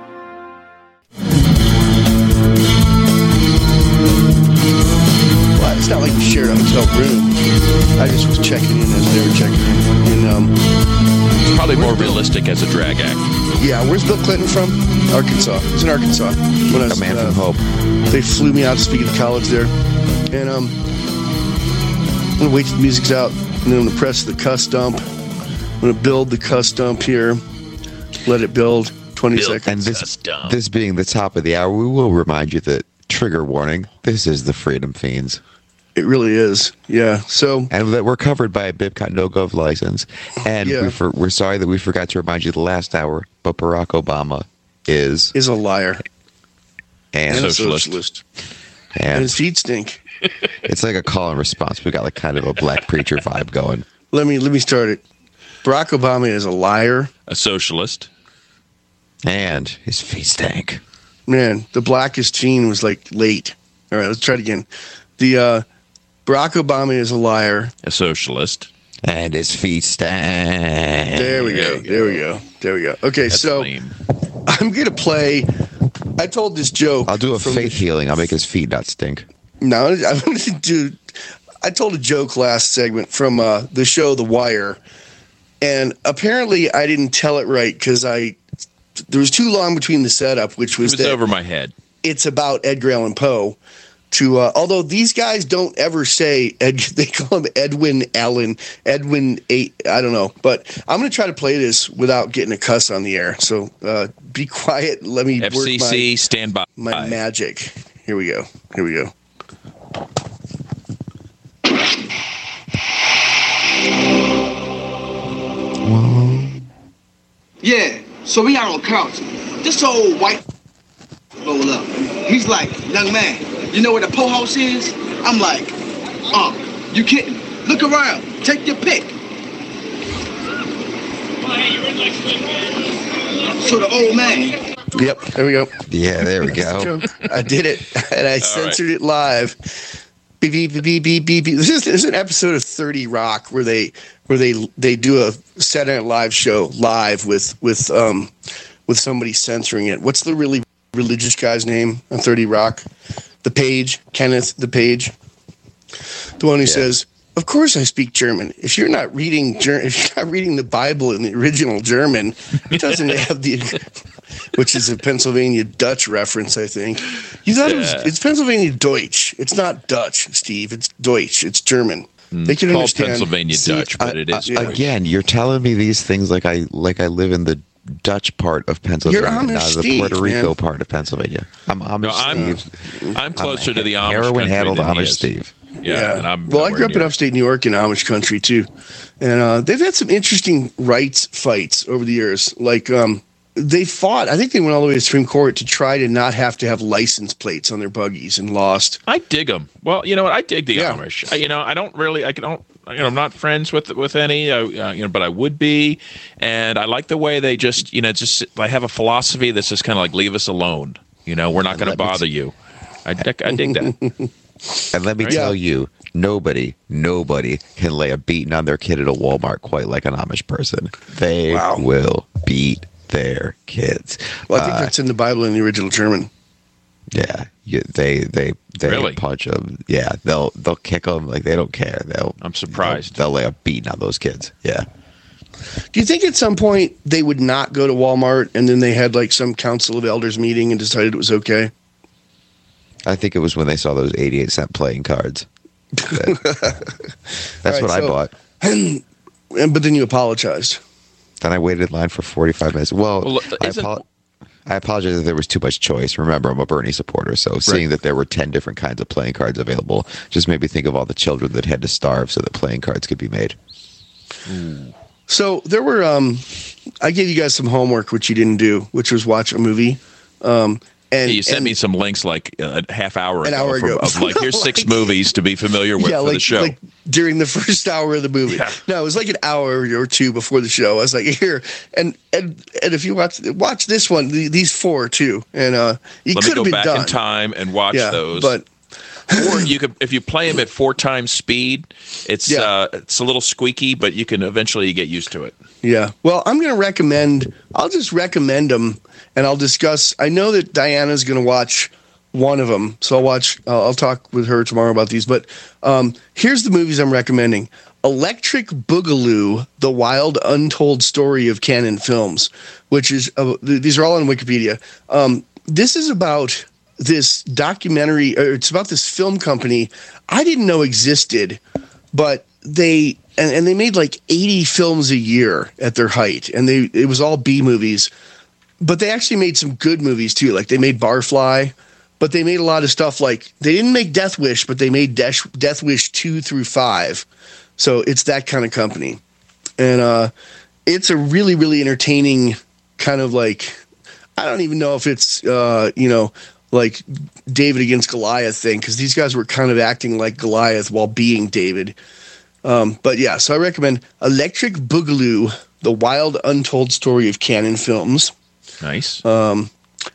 Well, it's not like we shared a hotel room. I just was checking in as they were checking in. Probably more realistic as a drag act. Yeah, where's Bill Clinton from? Arkansas. He's in Arkansas. When I was, A man from Hope. They flew me out to speak at the college there. And I'm going to wait till the music's out, and then I'm going to press the cuss dump. I'm going to build the cuss dump here. Let it build 20 seconds. And this being the top of the hour, we will remind you that, trigger warning, this is the Freedom Fiends. It really is. Yeah. So, and that we're covered by a BibCon no-gov license. And Yeah. we're sorry that we forgot to remind you the last hour, but Barack Obama is a liar. And a socialist. socialist. And And his feet stink. it's like a call and response. We got like kind of a black preacher vibe going. Let me start it. Barack Obama is a liar. A socialist. And his feet stank. Man, the blackest gene was like late. All right, let's try it again. The Barack Obama is a liar. A socialist. And his feet stank. There we go. There we go. There we go. Okay, That's so lame. I'm gonna play. I told this joke. I'll do a from faith healing. I'll make his feet not stink. No, I'm going to do. I told a joke last segment from the show The Wire, and apparently I didn't tell it right because there was too long between the setup, which was, It was over my head. It's about Edgar Allan Poe. Although these guys don't ever say they call him Edwin Allen, Edwin I don't know, but I'm going to try to play this without getting a cuss on the air. So be quiet. Let me FCC, work stand by. my magic. Here we go. Here we go. Yeah, so we out on couch. This old white roll up. He's like, young man, you know where the po house is? I'm like, you kidding? Look around. Take your pick. So the old man. Yep, there we go. Yeah, there we go. I did it, and I censored it live. Beep, beep, beep, beep, beep, beep. There's an episode of 30 Rock where they do a Saturday Night Live show live with somebody censoring it. What's the really religious guy's name on 30 Rock? The Page, Kenneth the Page, the one who says, "Of course I speak German. If you're not reading the Bible in the original German, it doesn't have the." Which is a Pennsylvania Dutch reference, I think. You thought it's Pennsylvania Deutsch. It's not Dutch, Steve. It's Deutsch. It's German. They can Called understand Pennsylvania Dutch, but it is Deutsch. Again, you're telling me these things like I live in the Dutch part of Pennsylvania, You're Amish not the Steve, Puerto Rico man. part of Pennsylvania. I'm Amish Steve. I'm closer to the Amish heroin country handled than he Amish is. Steve. Yeah. And I'm well, I nowhere grew up in near. upstate New York in Amish country too, and they've had some interesting rights fights over the years. Like they fought. I think they went all the way to the Supreme Court to try to not have to have license plates on their buggies, and lost. I dig them. Well, you know what? I dig the Yeah. Amish. I don't really. I'm not friends with any. But I would be, and I like the way they just I have a philosophy that's just kind of like leave us alone. We're not going to bother you. I dig that. And let me tell you, nobody can lay a beating on their kid at a Walmart quite like an Amish person. They will beat their kids. Well, I think that's in the Bible in the original German. Yeah, they Really? punch them. Yeah, they'll kick them like they don't care. I'm surprised. They'll lay a beating on those kids. Yeah. Do you think at some point they would not go to Walmart and then they had like some council of elders meeting and decided it was okay? I think it was when they saw those 88-cent playing cards. That's All right, what I so- bought. But then you apologized. Then I waited in line for 45 minutes. Well, Well, I apologize if there was too much choice. Remember, I'm a Bernie supporter, so seeing that there were 10 different kinds of playing cards available just made me think of all the children that had to starve so that playing cards could be made. So there were, I gave you guys some homework, which you didn't do, which was watch a movie. And You sent me some links like a half hour An ago, hour ago. of like here's 6 movies to be familiar with for the show. like during the first hour of the movie. Yeah. No, it was like an hour or two before the show. I was like, here, and if you watch this one, these 4 too, and you Let could me have go been back done. in time and watch those. But or you could, if you play them at 4 times speed, it's a little squeaky, but you can eventually get used to it. yeah, well, I'm going to recommend. I'll just recommend them, and I'll discuss. I know that Diana's going to watch one of them, so I'll talk with her tomorrow about these. But here's the movies I'm recommending. Electric Boogaloo: The Wild Untold Story of Canon Films, which is these are all on Wikipedia. This is about this documentary, or it's about this film company I didn't know existed, but they made like 80 films a year at their height, and it was all B movies, but they actually made some good movies too. Like they made Barfly, but they made a lot of stuff like they didn't make Death Wish, but they made Death Wish 2 through 5. So it's that kind of company, and it's a really, really entertaining kind of like, I don't even know if it's like David against Goliath thing, because these guys were kind of acting like Goliath while being David. But yeah, so I recommend Electric Boogaloo: The Wild Untold Story of Canon Films. Nice. The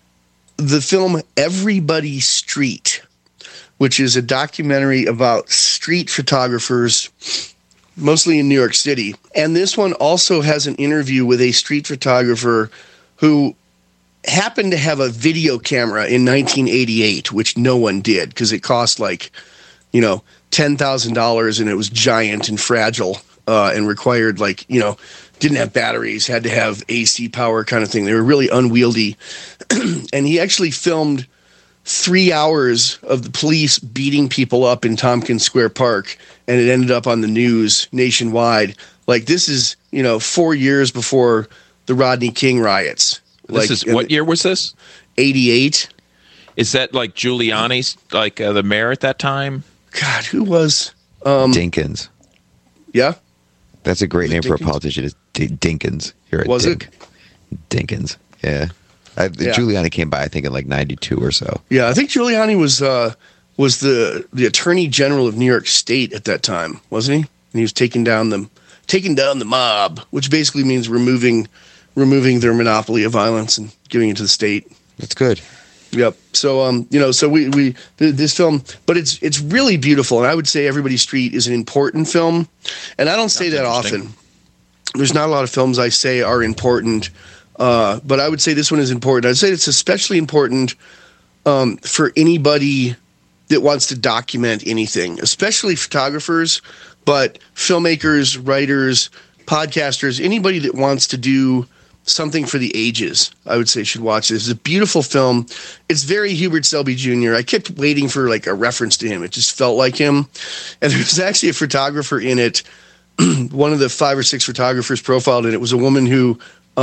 film Everybody Street, which is a documentary about street photographers, mostly in New York City. And this one also has an interview with a street photographer who happened to have a video camera in 1988, which no one did because it cost like, $10,000, and it was giant and fragile and required didn't have batteries, had to have AC power kind of thing. They were really unwieldy. And he actually filmed 3 hours of the police beating people up in Tompkins Square Park, and it ended up on the news nationwide. Like, this is, 4 years before the Rodney King riots. What year was this? 88. Is that like Giuliani's, the mayor at that time? God, who was? Dinkins. Yeah? That's a great name Dinkins? for a politician. Is Dinkins. You're Was it? Dinkins. Yeah. Giuliani came by, I think, in like 92 or so. Yeah, I think Giuliani was the Attorney General of New York State at that time, wasn't he? And he was taking down the mob, which basically means removing their monopoly of violence and giving it to the state. That's good. Yep. So so we this film, but it's really beautiful, and I would say Everybody Street is an important film, and I don't say that often. There's not a lot of films I say are important, but I would say this one is important. I'd say it's especially important for anybody that wants to document anything, especially photographers, but filmmakers, writers, podcasters, anybody that wants to do something for the ages, I would say should watch this. It's a beautiful film. It's very Hubert Selby Jr. I kept waiting for like a reference to him. It just felt like him. And there was actually a photographer in it. One of the 5 or 6 photographers profiled in it was a woman who,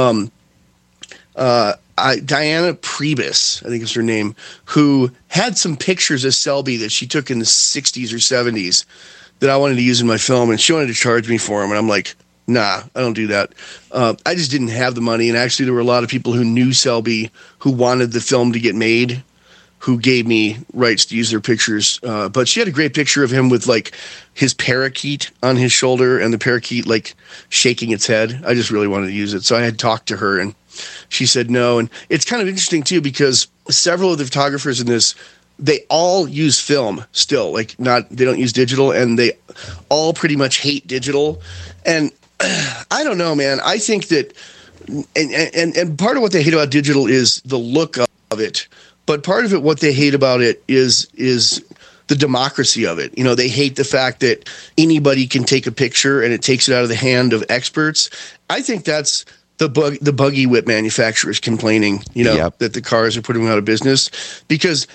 Diana Priebus, I think is her name, who had some pictures of Selby that she took in the 60s or 70s that I wanted to use in my film, and she wanted to charge me for them. And I'm like, nah, I don't do that. I just didn't have the money. And actually, there were a lot of people who knew Selby who wanted the film to get made, who gave me rights to use their pictures. But she had a great picture of him with like his parakeet on his shoulder and the parakeet like shaking its head. I just really wanted to use it. So I had talked to her and she said no. And it's kind of interesting too, because several of the photographers in this, they all use film still, they don't use digital, and they all pretty much hate digital. And I don't know, man. I think that, and part of what they hate about digital is the look of it, but part of it, what they hate about it is the democracy of it. They hate the fact that anybody can take a picture and it takes it out of the hand of experts. I think that's the buggy whip manufacturers complaining, Yep. that the cars are putting them out of business, because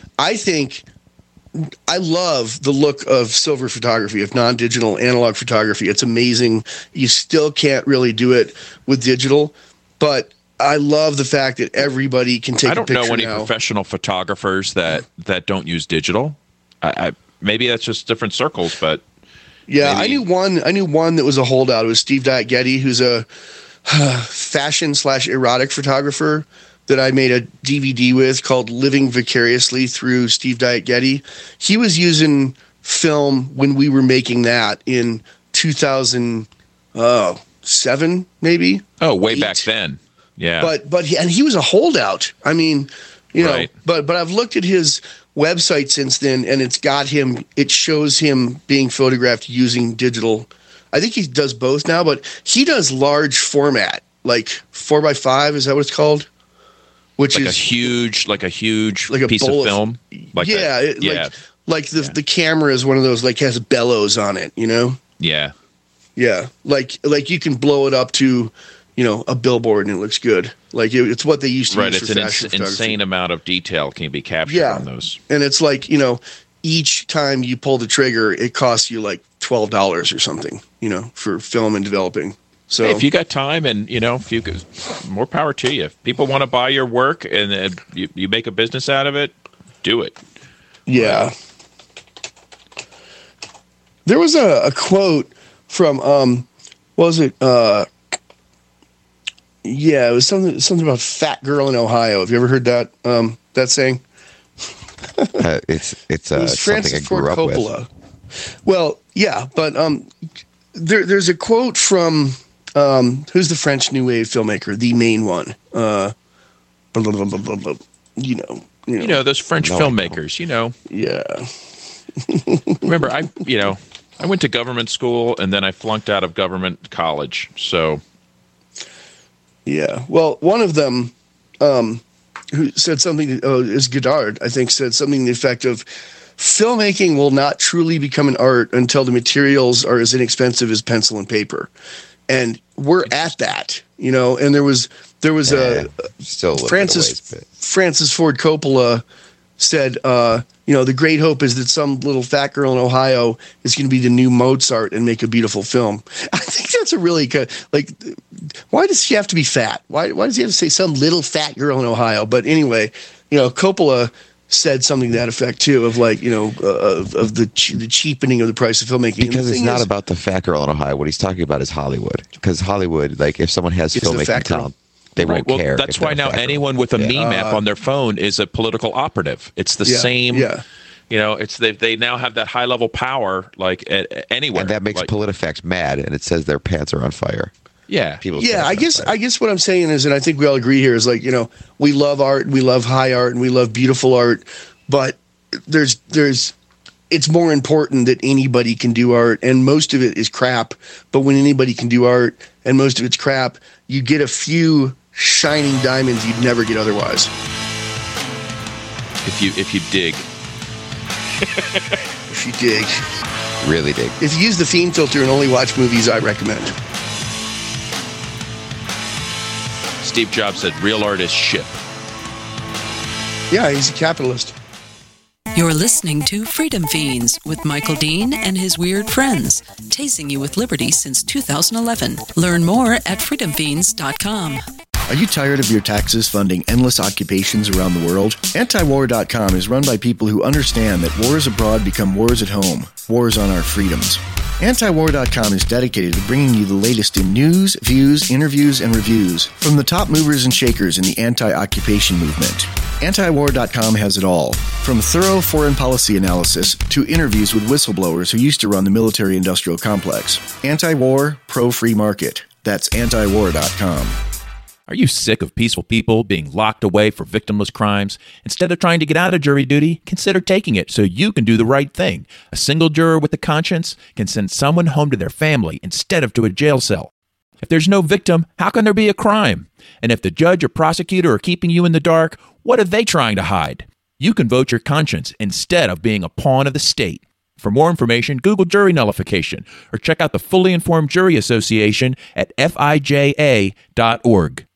I love the look of silver photography, of non-digital analog photography. It's amazing. You still can't really do it with digital, but I love the fact that everybody can take a picture now. I don't know any professional photographers that don't use digital. I maybe that's just different circles, but yeah, maybe. I knew one that was a holdout. It was Steve Diet-Getty, who's a fashion/erotic photographer that I made a DVD with called Living Vicariously Through Steve Diet-Getty. He was using film when we were making that in 2007, maybe. Oh, way back then. Yeah. But he was a holdout. I mean, right. but I've looked at his website since then, and it shows him being photographed using digital. I think he does both now, but he does large format, like 4x5. Is that what it's called? Which like is a huge like a piece of bowl film. Like the camera is one of those, like, has bellows on it, Yeah. Yeah. Like you can blow it up to, a billboard and it looks good. Like it's what they used to right. use It's for an fashion photography. insane amount of detail can be captured on those. And it's like, each time you pull the trigger, it costs you like $12 or something, for film and developing. So hey, if you got time and, if you could, more power to you. If people want to buy your work and you make a business out of it, do it. Yeah. There was a quote from, what was it? Yeah, it was something about fat girl in Ohio. Have you ever heard that saying? It's was Francis something I Ford grew up Coppola. with. Well, yeah, but there's a quote from who's the French New Wave filmmaker, the main one. Those French filmmakers. Yeah. Remember, I went to government school and then I flunked out of government college. So. Yeah. Well, one of them, who said something, is Godard, I think, said something to the effect of, filmmaking will not truly become an art until the materials are as inexpensive as pencil and paper. And we're at that, and there was still Francis Ford Coppola said, the great hope is that some little fat girl in Ohio is going to be the new Mozart and make a beautiful film. I think that's a really good, why does she have to be fat? Why does he have to say some little fat girl in Ohio? But anyway, Coppola said something to that effect too, of of the cheapening of the price of filmmaking. Because it's not about the fat girl in Ohio. What he's talking about is Hollywood. Because Hollywood, if someone has filmmaking talent, they won't care. That's why now anyone with a meme app on their phone is a political operative. It's the same. Yeah. It's they now have that high level power anywhere. And that makes PolitiFact mad, and it says their pants are on fire. Yeah. I guess what I'm saying is, and I think we all agree here, is we love art, we love high art, and we love beautiful art, but it's more important that anybody can do art, and most of it is crap. But when anybody can do art and most of it's crap, you get a few shining diamonds you'd never get otherwise. If you dig. If you dig. Really dig. If you use the Fiend filter and only watch movies I recommend. Steve Jobs said real art is shit. Yeah, he's a capitalist. You're listening to Freedom Fiends with Michael Dean and his weird friends, tasing you with liberty since 2011. Learn more at freedomfiends.com. Are you tired of your taxes funding endless occupations around the world? Antiwar.com is run by people who understand that wars abroad become wars at home, wars on our freedoms. Antiwar.com is dedicated to bringing you the latest in news, views, interviews, and reviews from the top movers and shakers in the anti-occupation movement. Antiwar.com has it all, from thorough foreign policy analysis to interviews with whistleblowers who used to run the military-industrial complex. Anti-war, pro-free market. That's antiwar.com. Are you sick of peaceful people being locked away for victimless crimes? Instead of trying to get out of jury duty, consider taking it so you can do the right thing. A single juror with a conscience can send someone home to their family instead of to a jail cell. If there's no victim, how can there be a crime? And if the judge or prosecutor are keeping you in the dark, what are they trying to hide? You can vote your conscience instead of being a pawn of the state. For more information, Google jury nullification or check out the Fully Informed Jury Association at fija.org.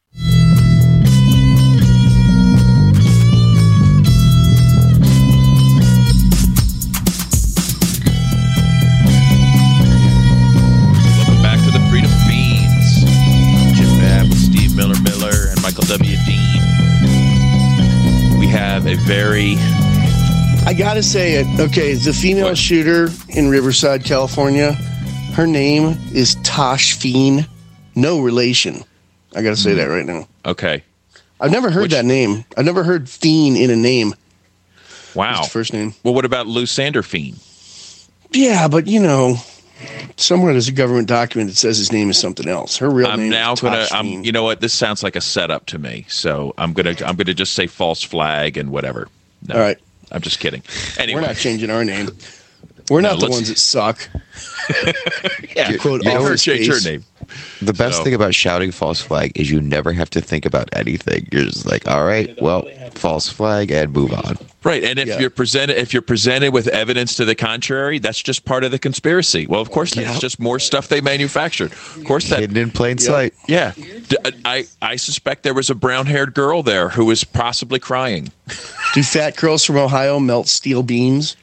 Miller and Michael W. Dean. We have a very... I gotta say it. Okay, the female shooter in Riverside, California, her name is Tosh Fiend. No relation. I gotta say that right now. Okay. I've never heard that name. I've never heard Fiend in a name. Wow. That's the first name. Well, what about Lusander Fiend? Yeah, but somewhere there's a government document that says his name is something else. Her real name is Tosh Fiend. You know what? This sounds like a setup to me. So I'm gonna just say false flag and whatever. No, all right. I'm just kidding. Anyway, we're not changing our name. We're not the ones that suck. Yeah, quote, you never Office change her Space. name. The best thing about shouting false flag is you never have to think about anything. You're just like, all right, well, false flag, and move on. Right, and if you're presented with evidence to the contrary, that's just part of the conspiracy. Well, of course, that's just more stuff they manufactured. Of course, that hidden in plain sight. Yeah, I suspect there was a brown-haired girl there who was possibly crying. Do fat girls from Ohio melt steel beams?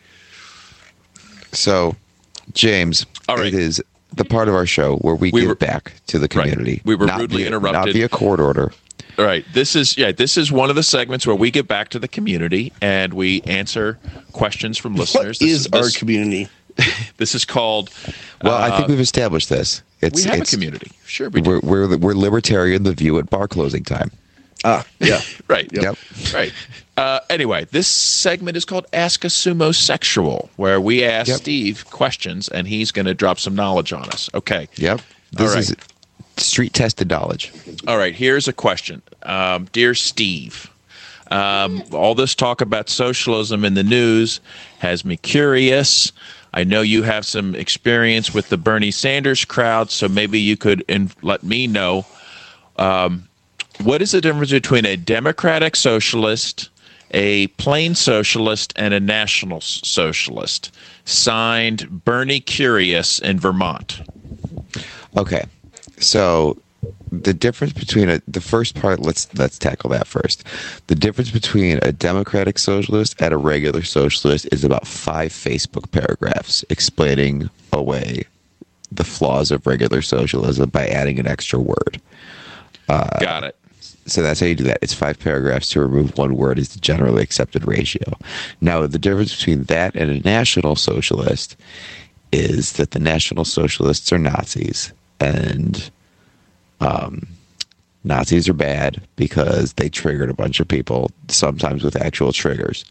So, James, it is the part of our show where we give back to the community. Right. We were rudely interrupted. Not via court order. All right. This is one of the segments where we give back to the community and we answer questions from listeners. What is our community? This is called. Well, I think we've established this. We have a community. Sure, we do. We're libertarian. The View at bar closing time. Yeah. Right. Yep. Right. Anyway, this segment is called Ask a Sumo Sexual, where we ask Steve questions and he's going to drop some knowledge on us. Okay. Yep. This is street tested knowledge. All right. Here's a question. Dear Steve, all this talk about socialism in the news has me curious. I know you have some experience with the Bernie Sanders crowd, so maybe you could let me know. What is the difference between a democratic socialist, a plain socialist, and a national socialist? Signed, Bernie Curious in Vermont. Okay, so the difference between the first part, let's tackle that first. The difference between a democratic socialist and a regular socialist is about 5 Facebook paragraphs explaining away the flaws of regular socialism by adding an extra word. Got it. So that's how you do that. It's 5 paragraphs to remove one word is the generally accepted ratio. Now, the difference between that and a national socialist is that the national socialists are Nazis, and Nazis are bad because they triggered a bunch of people, sometimes with actual triggers.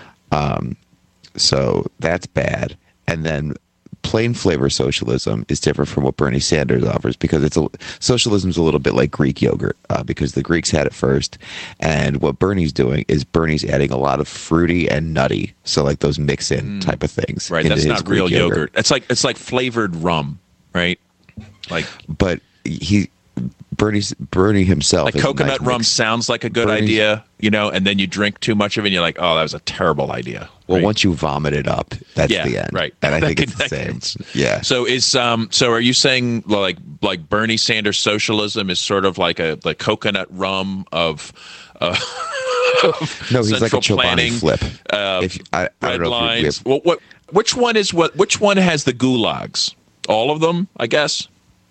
So that's bad. And then plain flavor socialism is different from what Bernie Sanders offers because socialism is a little bit like Greek yogurt because the Greeks had it first, and what Bernie's doing is Bernie's adding a lot of fruity and nutty, so like those mix-in type of things. Right, that's not real yogurt. It's like flavored rum, right? But Bernie himself, like coconut rum sounds like a good idea, and then you drink too much of it and you're like, oh, that was a terrible idea. Well, once you vomit it up, that's the end. Right. And I think it's the same. Yeah. So are you saying like Bernie Sanders socialism is sort of like a coconut rum of no, he's like a Chobani flip. I red don't know lines. Which one has the gulags? All of them, I guess.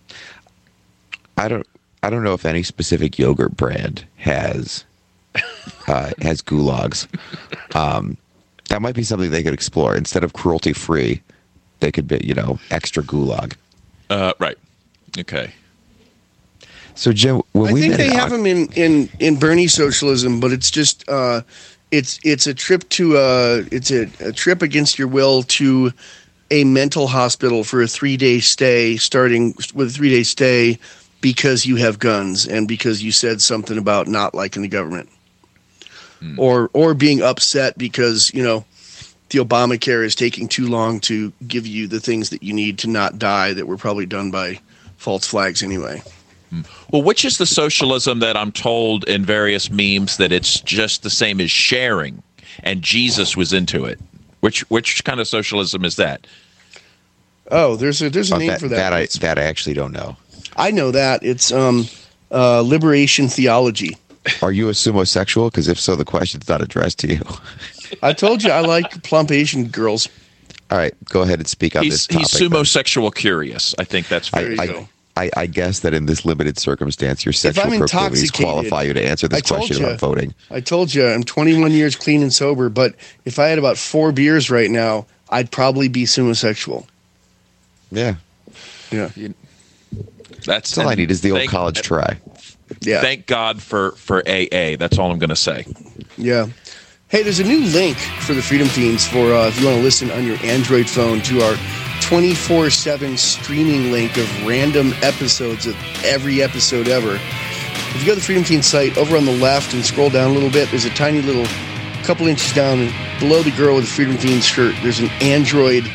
I don't know if any specific yogurt brand has gulags. That might be something they could explore. Instead of cruelty free, they could be, extra gulag. Right. Okay. So Jim, I think they have them in Bernie socialism, but it's just it's a trip to it's a trip against your will to a mental hospital for a 3-day stay, starting with a 3-day stay because you have guns and because you said something about not liking the government. Or being upset because, the Obamacare is taking too long to give you the things that you need to not die that were probably done by false flags anyway. Well, which is the socialism that I'm told in various memes that it's just the same as sharing and Jesus was into it? Which kind of socialism is that? Oh, there's a name for that. That I actually don't know. I know that. It's liberation theology. Are you a sumo sexual? Because if so, the question's not addressed to you. I told you I like plump Asian girls. All right, go ahead and speak on this topic. He's sumo sexual curious. I think that's fair. I guess that in this limited circumstance, your sexual proclivities qualify you to answer this question about voting. I told you I'm 21 years clean and sober, but if I had about 4 beers right now, I'd probably be sumo sexual. Yeah. Yeah. That's all I need is the old college try. Yeah. Thank God for AA. That's all I'm going to say. Yeah. Hey, there's a new link for the Freedom Fiends for if you want to listen on your Android phone to our 24/7 streaming link of random episodes of every episode ever. If you go to the Freedom Fiends site, over on the left and scroll down a little bit, there's a tiny little couple inches down below the girl with the Freedom Fiends shirt. There's an Android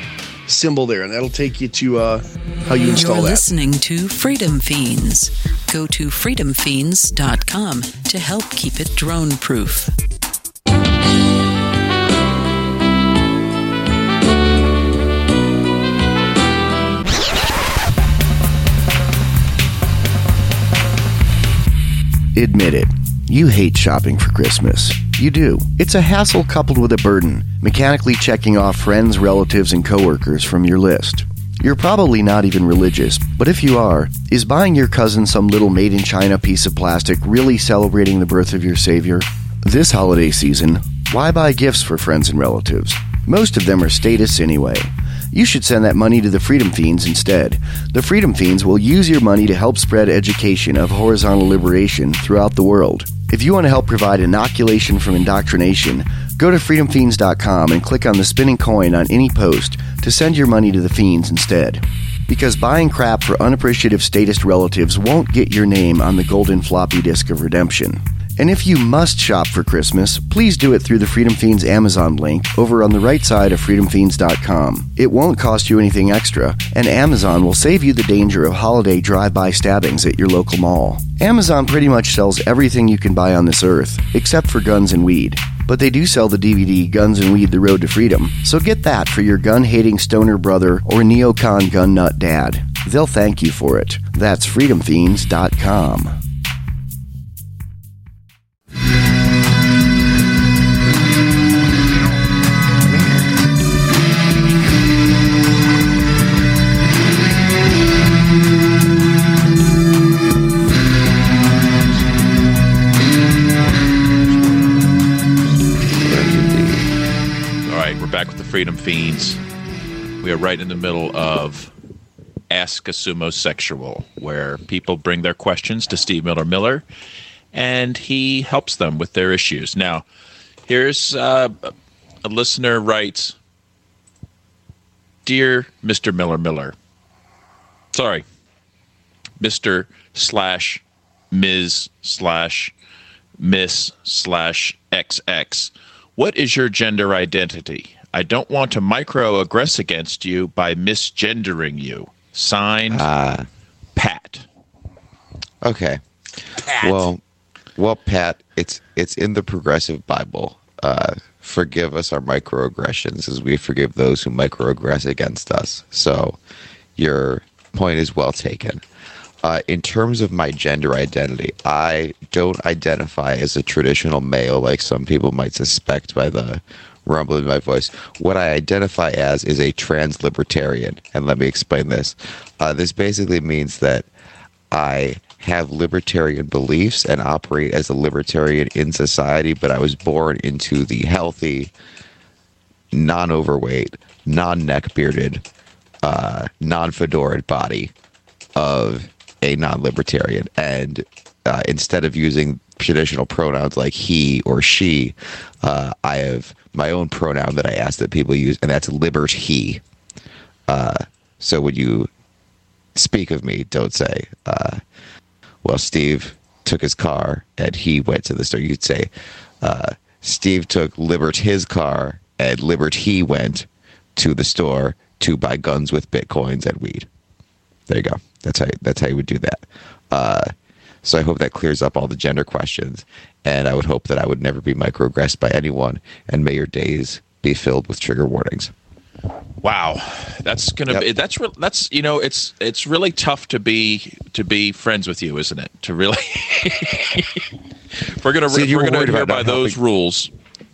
symbol there, and that'll take you to how you install You're that. listening to Freedom Fiends. Go to freedomfiends.com to help keep it drone-proof. Admit it. You hate shopping for Christmas. You do. It's a hassle coupled with a burden, mechanically checking off friends, relatives, and coworkers from your list. You're probably not even religious, but if you are, is buying your cousin some little made-in-China piece of plastic really celebrating the birth of your savior? This holiday season, why buy gifts for friends and relatives? Most of them are status anyway. You should send that money to the Freedom Fiends instead. The Freedom Fiends will use your money to help spread education of horizontal liberation throughout the world. If you want to help provide inoculation from indoctrination, go to freedomfiends.com and click on the spinning coin on any post to send your money to the Fiends instead. Because buying crap for unappreciative statist relatives won't get your name on the golden floppy disk of redemption. And if you must shop for Christmas, please do it through the Freedom Fiends Amazon link over on the right side of freedomfiends.com. It won't cost you anything extra, and Amazon will save you the danger of holiday drive-by stabbings at your local mall. Amazon pretty much sells everything you can buy on this earth, except for guns and weed. But they do sell the DVD Guns and Weed: The Road to Freedom, so get that for your gun-hating stoner brother or neocon gun nut dad. They'll thank you for it. That's freedomfiends.com. Back with the Freedom Fiends. We are right in the middle of Ask a Sumo Sexual, where people bring their questions to Steve Miller, and he helps them with their issues. Now, here's a listener writes, Dear Mr. Miller, sorry, Mr. / Ms. / Miss / XX, what is your gender identity? I don't want to microaggress against you by misgendering you. Signed, Pat. Okay. Pat. Well, Pat, it's in the Progressive Bible. Forgive us our microaggressions as we forgive those who microaggress against us. So your point is well taken. In terms of my gender identity, I don't identify as a traditional male like some people might suspect by the rumble in my voice. What I identify as is a trans libertarian, and let me explain this. This basically means that I have libertarian beliefs and operate as a libertarian in society, but I was born into the healthy, non-overweight, non-neck-bearded, non-fedored body of a non-libertarian. And instead of using traditional pronouns like he or she, I have my own pronoun that I ask that people use, and that's liberty. So when you speak of me, don't say, well, Steve took his car and he went to the store. You'd say, Steve took his car and Liberty went to the store to buy guns with bitcoins and weed. There you go. That's how you would do that. So I hope that clears up all the gender questions, and I would hope that I would never be microaggressed by anyone, and may your days be filled with trigger warnings. Wow, that's gonna be that's you know it's really tough to be friends with you, isn't it? To really, we're gonna hear by those rules.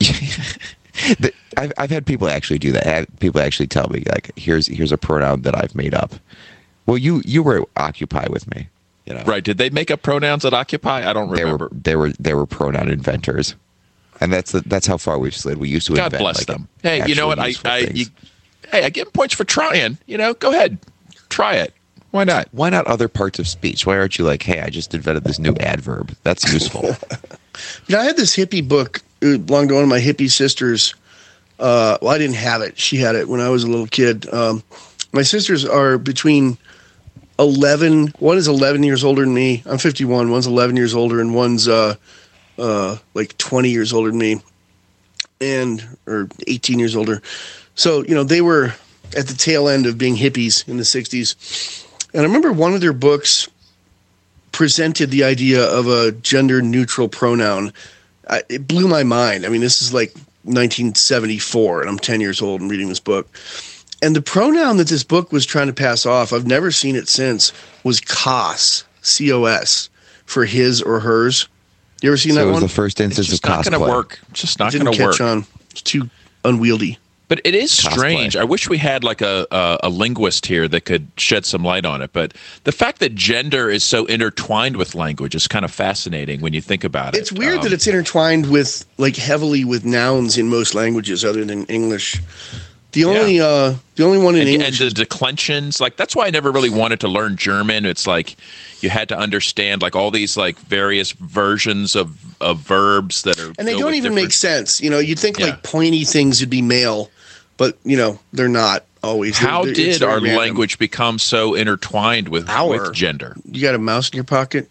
I've had people actually do that. People actually tell me like, here's a pronoun that I've made up. Well, you were Occupy with me. You know. Right? Did they make up pronouns at Occupy? I don't remember. They were pronoun inventors, and that's how far we've slid. We used to God invent. bless like, them. Hey, you know what? I give them points for trying. You know, go ahead, try it. Why not? Why not other parts of speech? Why aren't you like, hey, I just invented this new adverb? That's useful. I had this hippie book belonged to one of my hippie sisters. Well, I didn't have it. She had it when I was a little kid. My sisters are between 11. One is 11 years older than me. I'm 51. One's 11 years older, and one's like 20 years older than me, or 18 years older. So they were at the tail end of being hippies in the 60s. And I remember one of their books presented the idea of a gender-neutral pronoun. It blew my mind. I mean, this is like 1974, and I'm 10 years old and reading this book. And the pronoun that this book was trying to pass off, I've never seen it since, was COS, C-O-S, for his or hers. You ever seen that one? So it was the first instance of cosplay. It's not going to work. It's just not going to work. Didn't catch on. It's too unwieldy. But it is strange. I wish we had like a linguist here that could shed some light on it. But the fact that gender is so intertwined with language is kind of fascinating when you think about it. It's weird that it's intertwined with heavily with nouns in most languages other than English. The only one in English and the declensions, like that's why I never really wanted to learn German. It's like you had to understand like all these like various versions of verbs that are, and they don't even make sense. You'd think like pointy things would be male, but they're not always. How did our language become so intertwined with gender? You got a mouse in your pocket?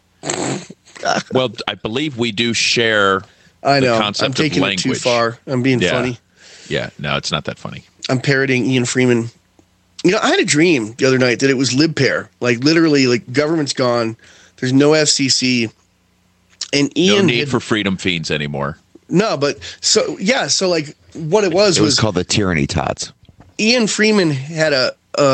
Well, I believe we do share. I know. The concept I'm taking of language. it too far. I'm being funny. Yeah, no, it's not that funny. I'm parroting Ian Freeman. I had a dream the other night that it was libpair. Like literally, like government's gone. There's no FCC, and Ian no need for freedom fiends anymore. No, but so like what it was called the Tyranny Tots. Ian Freeman had a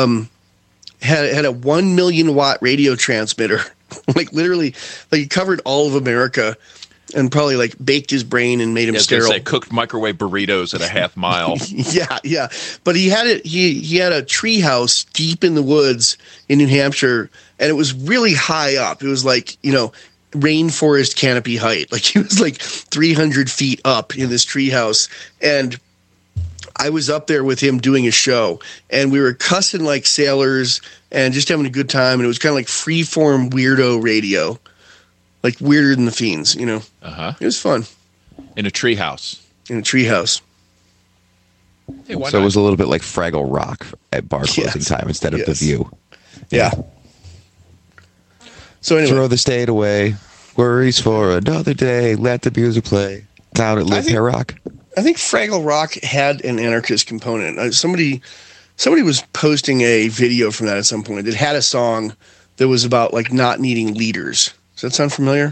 had a 1 million watt radio transmitter, like literally, like he covered all of America. And probably like baked his brain and made him sterile. Say, cooked microwave burritos at a half mile. yeah. But he had it. He had a tree house deep in the woods in New Hampshire, and it was really high up. It was like rainforest canopy height. Like he was like 300 feet up in this tree house, and I was up there with him doing a show, and we were cussing like sailors and just having a good time. And it was kind of like freeform weirdo radio. Like weirder than the Fiends, Uh-huh. It was fun. In a treehouse. In a treehouse. Hey, so it was a little bit like Fraggle Rock at bar closing time instead of The View. Yeah. So anyway. Throw the state away. Worries for another day. Let the music play. Down at Live Hair Rock. I think Fraggle Rock had an anarchist component. Somebody was posting a video from that at some point. It had a song that was about like not needing leaders. Does that sound familiar?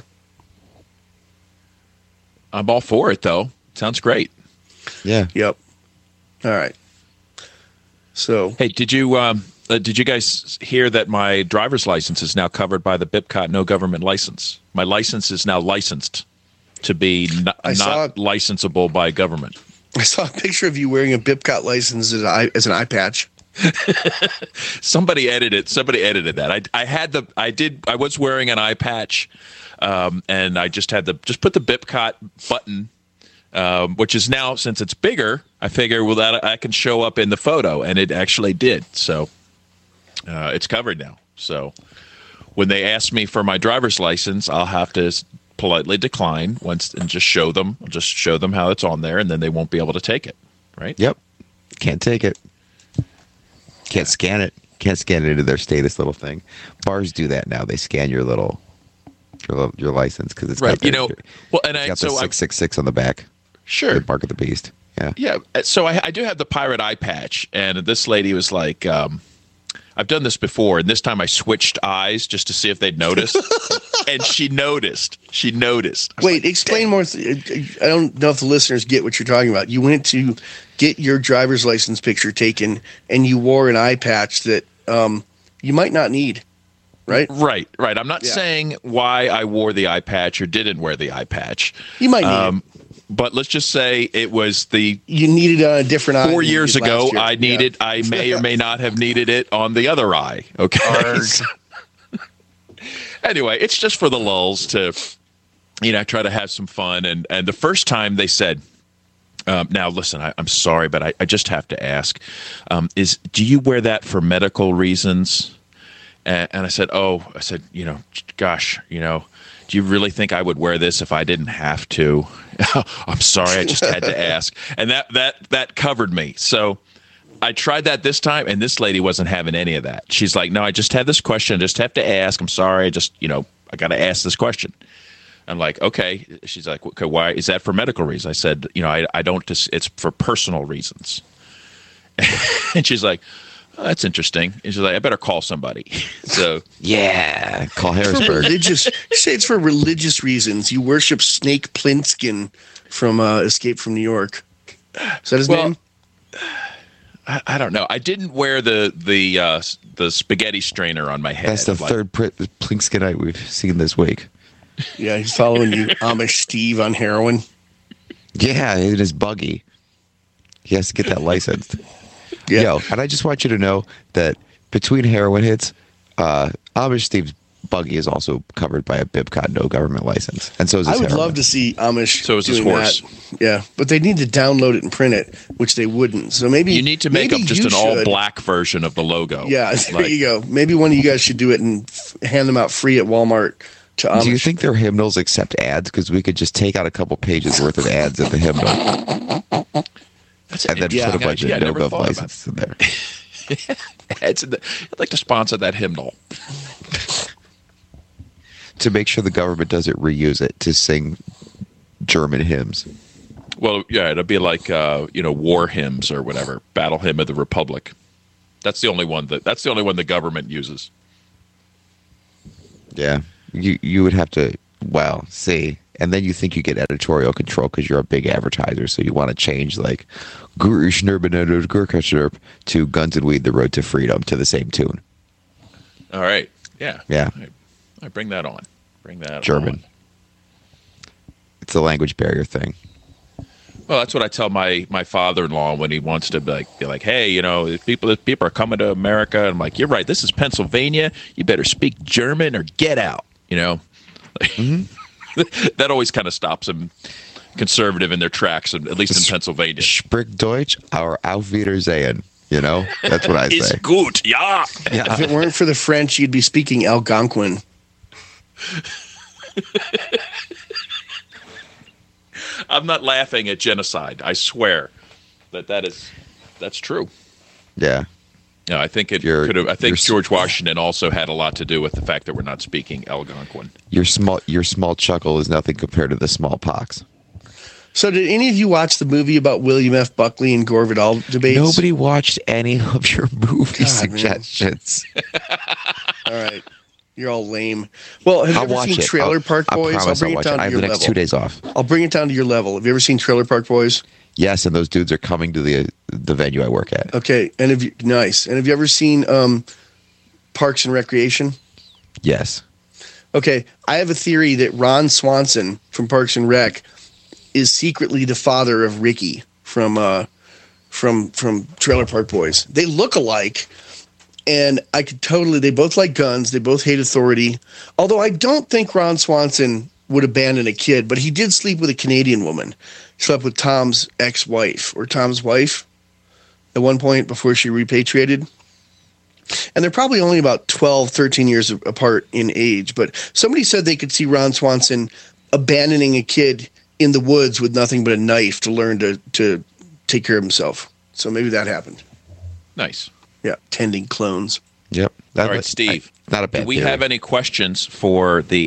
I'm all for it, though. Sounds great. Yeah. Yep. All right. So, hey, did you guys hear that my driver's license is now covered by the BIPCOT no government license? My license is now licensed to be not licensable by government. I saw a picture of you wearing a BIPCOT license as an eye patch. Somebody edited that. I was wearing an eye patch, and I just put the BIPCOT button, which is now, since it's bigger, I figure that I can show up in the photo, and it actually did. So it's covered now. So when they ask me for my driver's license, I'll have to politely decline and just show them how it's on there, and then they won't be able to take it. Right? Yep. Can't take it. Can't scan it. Can't scan it into their status little thing. Bars do that now. They scan your license because it's right. Got the 666 on the back. Sure. The Mark of the Beast. Yeah. Yeah. So I do have the pirate eye patch, and this lady was like, I've done this before, and this time I switched eyes just to see if they'd notice. And she noticed. Wait, explain more. I don't know if the listeners get what you're talking about. You went to get your driver's license picture taken, and you wore an eye patch that you might not need, right? Right. I'm not saying why I wore the eye patch or didn't wear the eye patch. You might need it. But let's just say it was you needed it on a different eye. 4 years ago, I may or may not have needed it on the other eye. Okay. Anyway, it's just for the lulls to, try to have some fun. And the first time they said, now listen, I'm sorry, but I just have to ask, do you wear that for medical reasons? And I said, gosh, do you really think I would wear this if I didn't have to? I'm sorry, I just had to ask. And that covered me. So I tried that this time, and this lady wasn't having any of that. She's like, no, I just had this question. I just have to ask. I'm sorry. I got to ask this question. I'm like, okay. She's like, okay, why is that for medical reasons? I said, I don't, it's for personal reasons. And she's like, oh, that's interesting. And she's like, I better call somebody. So yeah, call Harrisburg. Say it's for religious reasons. You worship Snake Plissken from Escape from New York. Is that his name? I don't know. I didn't wear the spaghetti strainer on my head. That's the third Plisskenite we've seen this week. Yeah, he's following you, Amish Steve, on heroin. Yeah, in his buggy. He has to get that licensed. Yeah. Yo, and I just want you to know that between heroin hits, Amish Steve's buggy is also covered by a BibCon no government license, and so is his I would heroin. love to see Amish. So is his doing horse. That. Yeah, but they need to download it and print it, which they wouldn't. So maybe you need to make up just an all-black version of the logo. Yeah, there you go. Maybe one of you guys should do it and hand them out free at Walmart to Amish. Do you think their hymnals accept ads? Because we could just take out a couple pages worth of ads in the hymnal, and then put a bunch of no-gov licenses in there. I'd like to sponsor that hymnal. To make sure the government doesn't reuse it to sing German hymns. Well, yeah, it'll be like war hymns or whatever, Battle Hymn of the Republic. That's the only one the government uses. Yeah, you would have to. Well, see, and then you think you get editorial control because you're a big advertiser, so you want to change like to Guns and Weed, The Road to Freedom to the same tune. All right. Yeah. Yeah. I bring that on. Bring that German. on. It's a language barrier thing. Well, that's what I tell my father-in-law when he wants to be like, hey, if people are coming to America. And I'm like, you're right. This is Pennsylvania. You better speak German or get out. Mm-hmm. That always kind of stops them conservative in their tracks, at least in Pennsylvania. Sprich Deutsch or Auf Wiedersehen. That's what I say. It's good, yeah. If it weren't for the French, you'd be speaking Algonquin. I'm not laughing at genocide. I swear that's true. Yeah. No, I think it could have. I think George Washington also had a lot to do with the fact that we're not speaking Algonquin. Your small chuckle is nothing compared to the smallpox. So did any of you watch the movie about William F. Buckley and Gore Vidal debates? Nobody watched any of your movie suggestions. All right. You're all lame. Well, have you ever seen Trailer Park Boys? I'll bring it down to your level. I have the next 2 days off. I'll bring it down to your level. Have you ever seen Trailer Park Boys? Yes, and those dudes are coming to the venue I work at. Okay, and have you ever seen Parks and Recreation? Yes. Okay, I have a theory that Ron Swanson from Parks and Rec is secretly the father of Ricky from Trailer Park Boys. They look alike, and they both like guns. They both hate authority. Although I don't think Ron Swanson would abandon a kid, but he did sleep with a Canadian woman. He slept with Tom's ex-wife or Tom's wife at one point before she repatriated. And they're probably only about 12, 13 years apart in age. But somebody said they could see Ron Swanson abandoning a kid in the woods with nothing but a knife to learn to take care of himself. So maybe that happened. Nice. Yeah, tending clones. Yep. All right, Steve. Not a bad Do we theory. have any questions for the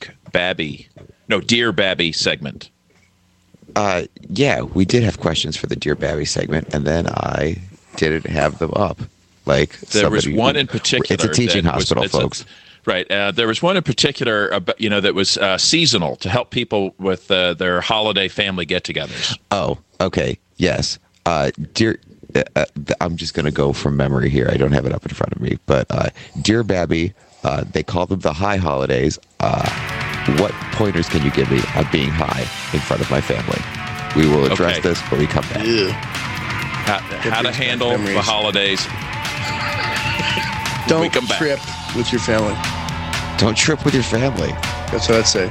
Dear Babby segment? Yeah, we did have questions for the Dear Babby segment, and then I didn't have them up. There was one in particular. It's a teaching hospital, folks. Right. There was one in particular, that was seasonal to help people with their holiday family get-togethers. Oh, okay. Yes. Dear, I'm just going to go from memory here. I don't have it up in front of me. But Dear Babby, they call them the high holidays. What pointers can you give me on being high in front of my family? We will address this when we come back. How to handle the holidays. Don't trip with your family. Don't trip with your family. That's what I'd say.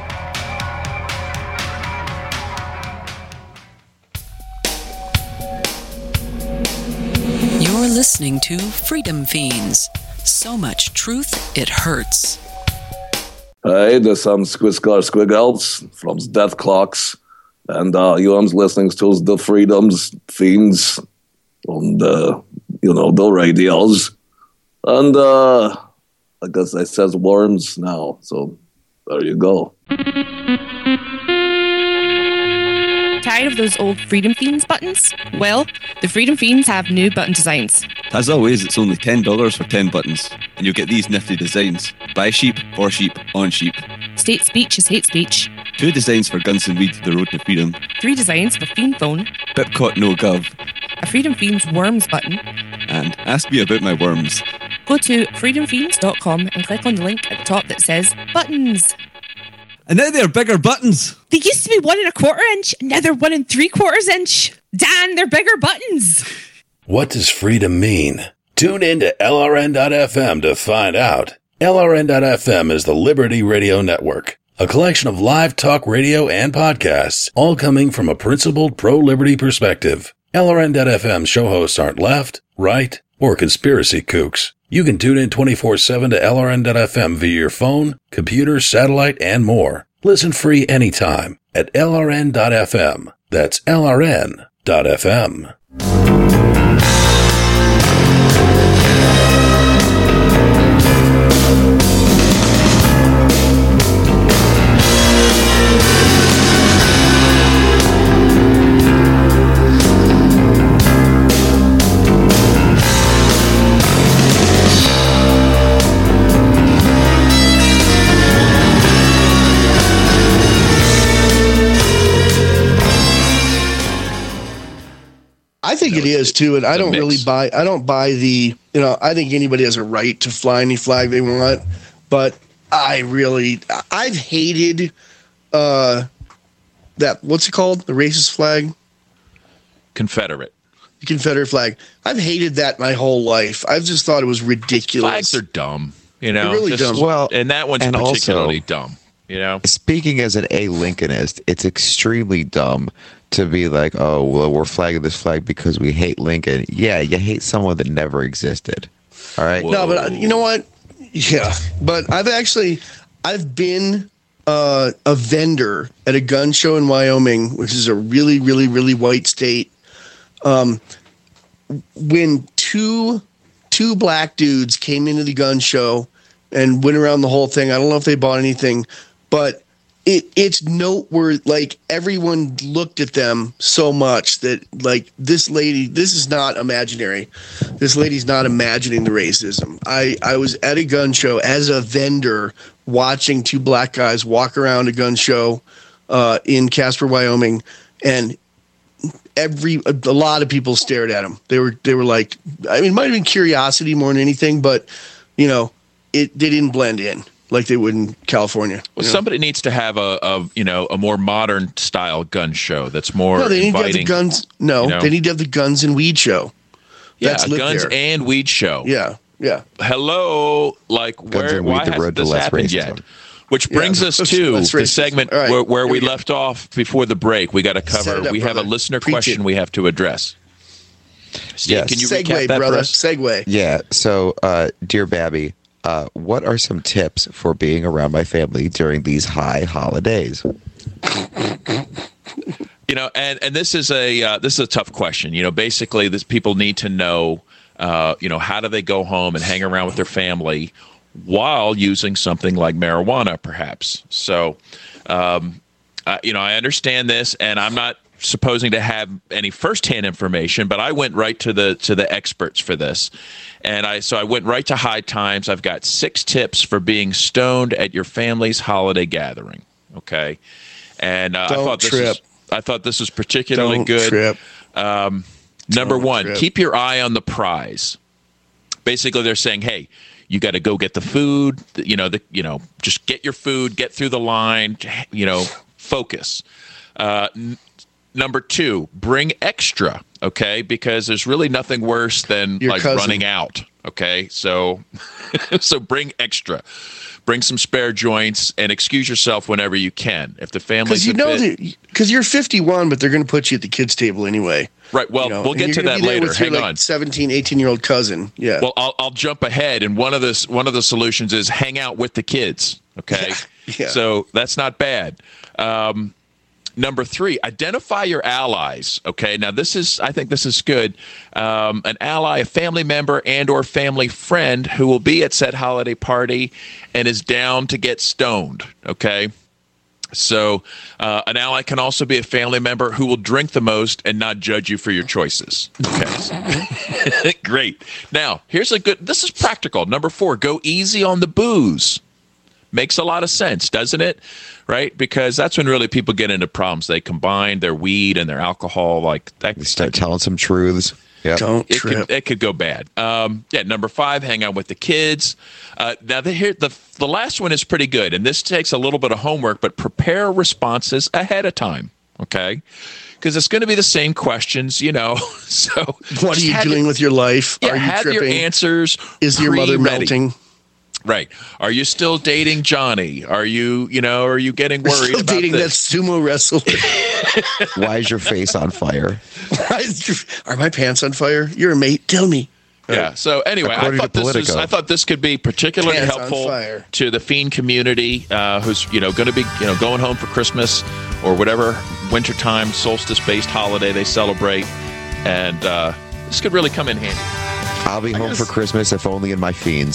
You're listening to Freedom Fiends. So much truth, it hurts. Hey, there's some Squiggles from Death Clocks, and you are listening to the Freedoms Fiends on the radios, and I guess I says worms now, so there you go. tired of those old Freedom Fiends buttons? Well, the Freedom Fiends have new button designs. As always, it's only $10 for 10 buttons, and you'll get these nifty designs. Buy sheep, for sheep, on sheep. State speech is hate speech. 2 designs for Guns and Weed, the road to freedom. 3 designs for Fiend Phone. Pipcot no gov. A Freedom Fiends worms button. And ask me about my worms. Go to freedomfiends.com and click on the link at the top that says buttons. And now they're bigger buttons. They used to be 1 1/4 inch, now they're 1 3/4 inch. Dan, they're bigger buttons. What does freedom mean? Tune in to LRN.FM to find out. LRN.FM is the Liberty Radio Network, a collection of live talk radio and podcasts, all coming from a principled pro-liberty perspective. LRN.FM show hosts aren't left, right, or conspiracy kooks. You can tune in 24/7 to LRN.FM via your phone, computer, satellite, and more. Listen free anytime at LRN.FM. That's LRN.FM. I think it is too, and I don't really buy. I don't buy the. I think anybody has a right to fly any flag they want, but I've hated that. What's it called? The racist flag. Confederate. The Confederate flag. I've hated that my whole life. I've just thought it was ridiculous. Flags are dumb. They're really dumb. Well, and that one's and particularly also, dumb. Speaking as an Lincolnist, it's extremely dumb to be like, oh, well, we're flagging this flag because we hate Lincoln. Yeah, you hate someone that never existed. All right. No, but you know what? Yeah, but I've been a vendor at a gun show in Wyoming, which is a really, really, really white state. When two black dudes came into the gun show and went around the whole thing, I don't know if they bought anything, but it's noteworthy. Like, everyone looked at them so much that, like, this lady, this is not imaginary. This lady's not imagining the racism. I was at a gun show as a vendor watching 2 black guys walk around a gun show in Casper, Wyoming, and a lot of people stared at them. They were like, I mean, it might have been curiosity more than anything, but they didn't blend in like they would in California. Well, somebody needs to have a more modern style gun show that's more. No, they need inviting, to have the guns. No, they need to have the guns and weed show. Yeah, guns and weed show. Yeah. Hello, like why hasn't this happened yet? Which brings us to the segment where we left off before the break. We got to cover. We have a listener question we have to address. Steve, can you recap that for us? Segue. Yeah. So, dear Babby, what are some tips for being around my family during these high holidays? And this is a tough question. Basically, people need to know, how do they go home and hang around with their family while using something like marijuana, perhaps. So, I understand this, and I'm not supposing to have any firsthand information, but I went right to the experts for this, and I went right to High Times. I've got 6 tips for being stoned at your family's holiday gathering. Okay, and I thought this was particularly good. Number 1, keep your eye on the prize. Basically, they're saying, hey, you got to go get the food. Just get your food, get through the line. Focus. Number 2, bring extra. Okay, because there's really nothing worse than running out. Okay, so bring extra. Bring some spare joints and excuse yourself whenever you can. If the family's because you're 51, but they're going to put you at the kids' table anyway. Right. Well, we'll get to that later. Hang on. 17, 18-year-old cousin. Yeah. Well, I'll jump ahead, and one of the solutions is hang out with the kids. Okay. Yeah. So that's not bad. Number 3, identify your allies. Okay. Now I think this is good. An ally, a family member and/or family friend who will be at said holiday party and is down to get stoned. Okay. So an ally can also be a family member who will drink the most and not judge you for your choices. Okay. Great. Now, this is practical. Number 4, go easy on the booze. Makes a lot of sense, doesn't it? Right? Because that's when really people get into problems. They combine their weed and their alcohol. Like that. They start telling some truths. Yep. Don't trip. It could go bad. Number 5, hang out with the kids. Now, the last one is pretty good, and this takes a little bit of homework, but prepare responses ahead of time, okay? Because it's going to be the same questions, So, what are you doing with your life? Yeah, are you have tripping? your answers. Is your mother melting? Right. Are you still dating Johnny? Are you getting worried still about dating this? that sumo wrestler? Why is your face on fire? Are my pants on fire? You're a mate. Tell me. Yeah. So anyway, I thought this could be particularly Pants helpful on fire. to the Fiend community who's going to be going home for Christmas or whatever wintertime solstice-based holiday they celebrate, and this could really come in handy. I'll be home for Christmas, if only in my Fiends.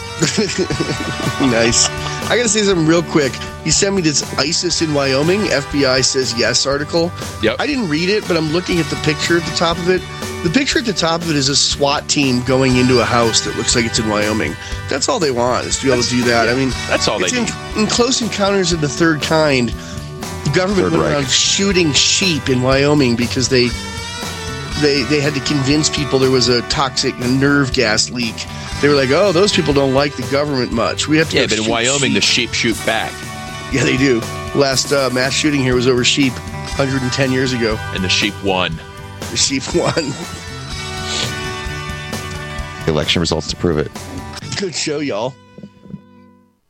Nice. I gotta say something real quick. You sent me this ISIS in Wyoming, FBI says yes article. Yep. I didn't read it, but I'm looking at the picture at the top of it. The picture at the top of it is a SWAT team going into a house that looks like it's in Wyoming. That's all they want, is to be able to do that. Yeah, I mean, that's all they need. In Close Encounters of the Third Kind, the government went around shooting sheep in Wyoming because they had to convince people there was a toxic nerve gas leak. They were like, oh, those people don't like the government much. We have to but in Wyoming, the sheep shoot back. Yeah, they do. Last mass shooting here was over sheep 110 years ago. And the sheep won. The sheep won. Election results to prove it. Good show, y'all.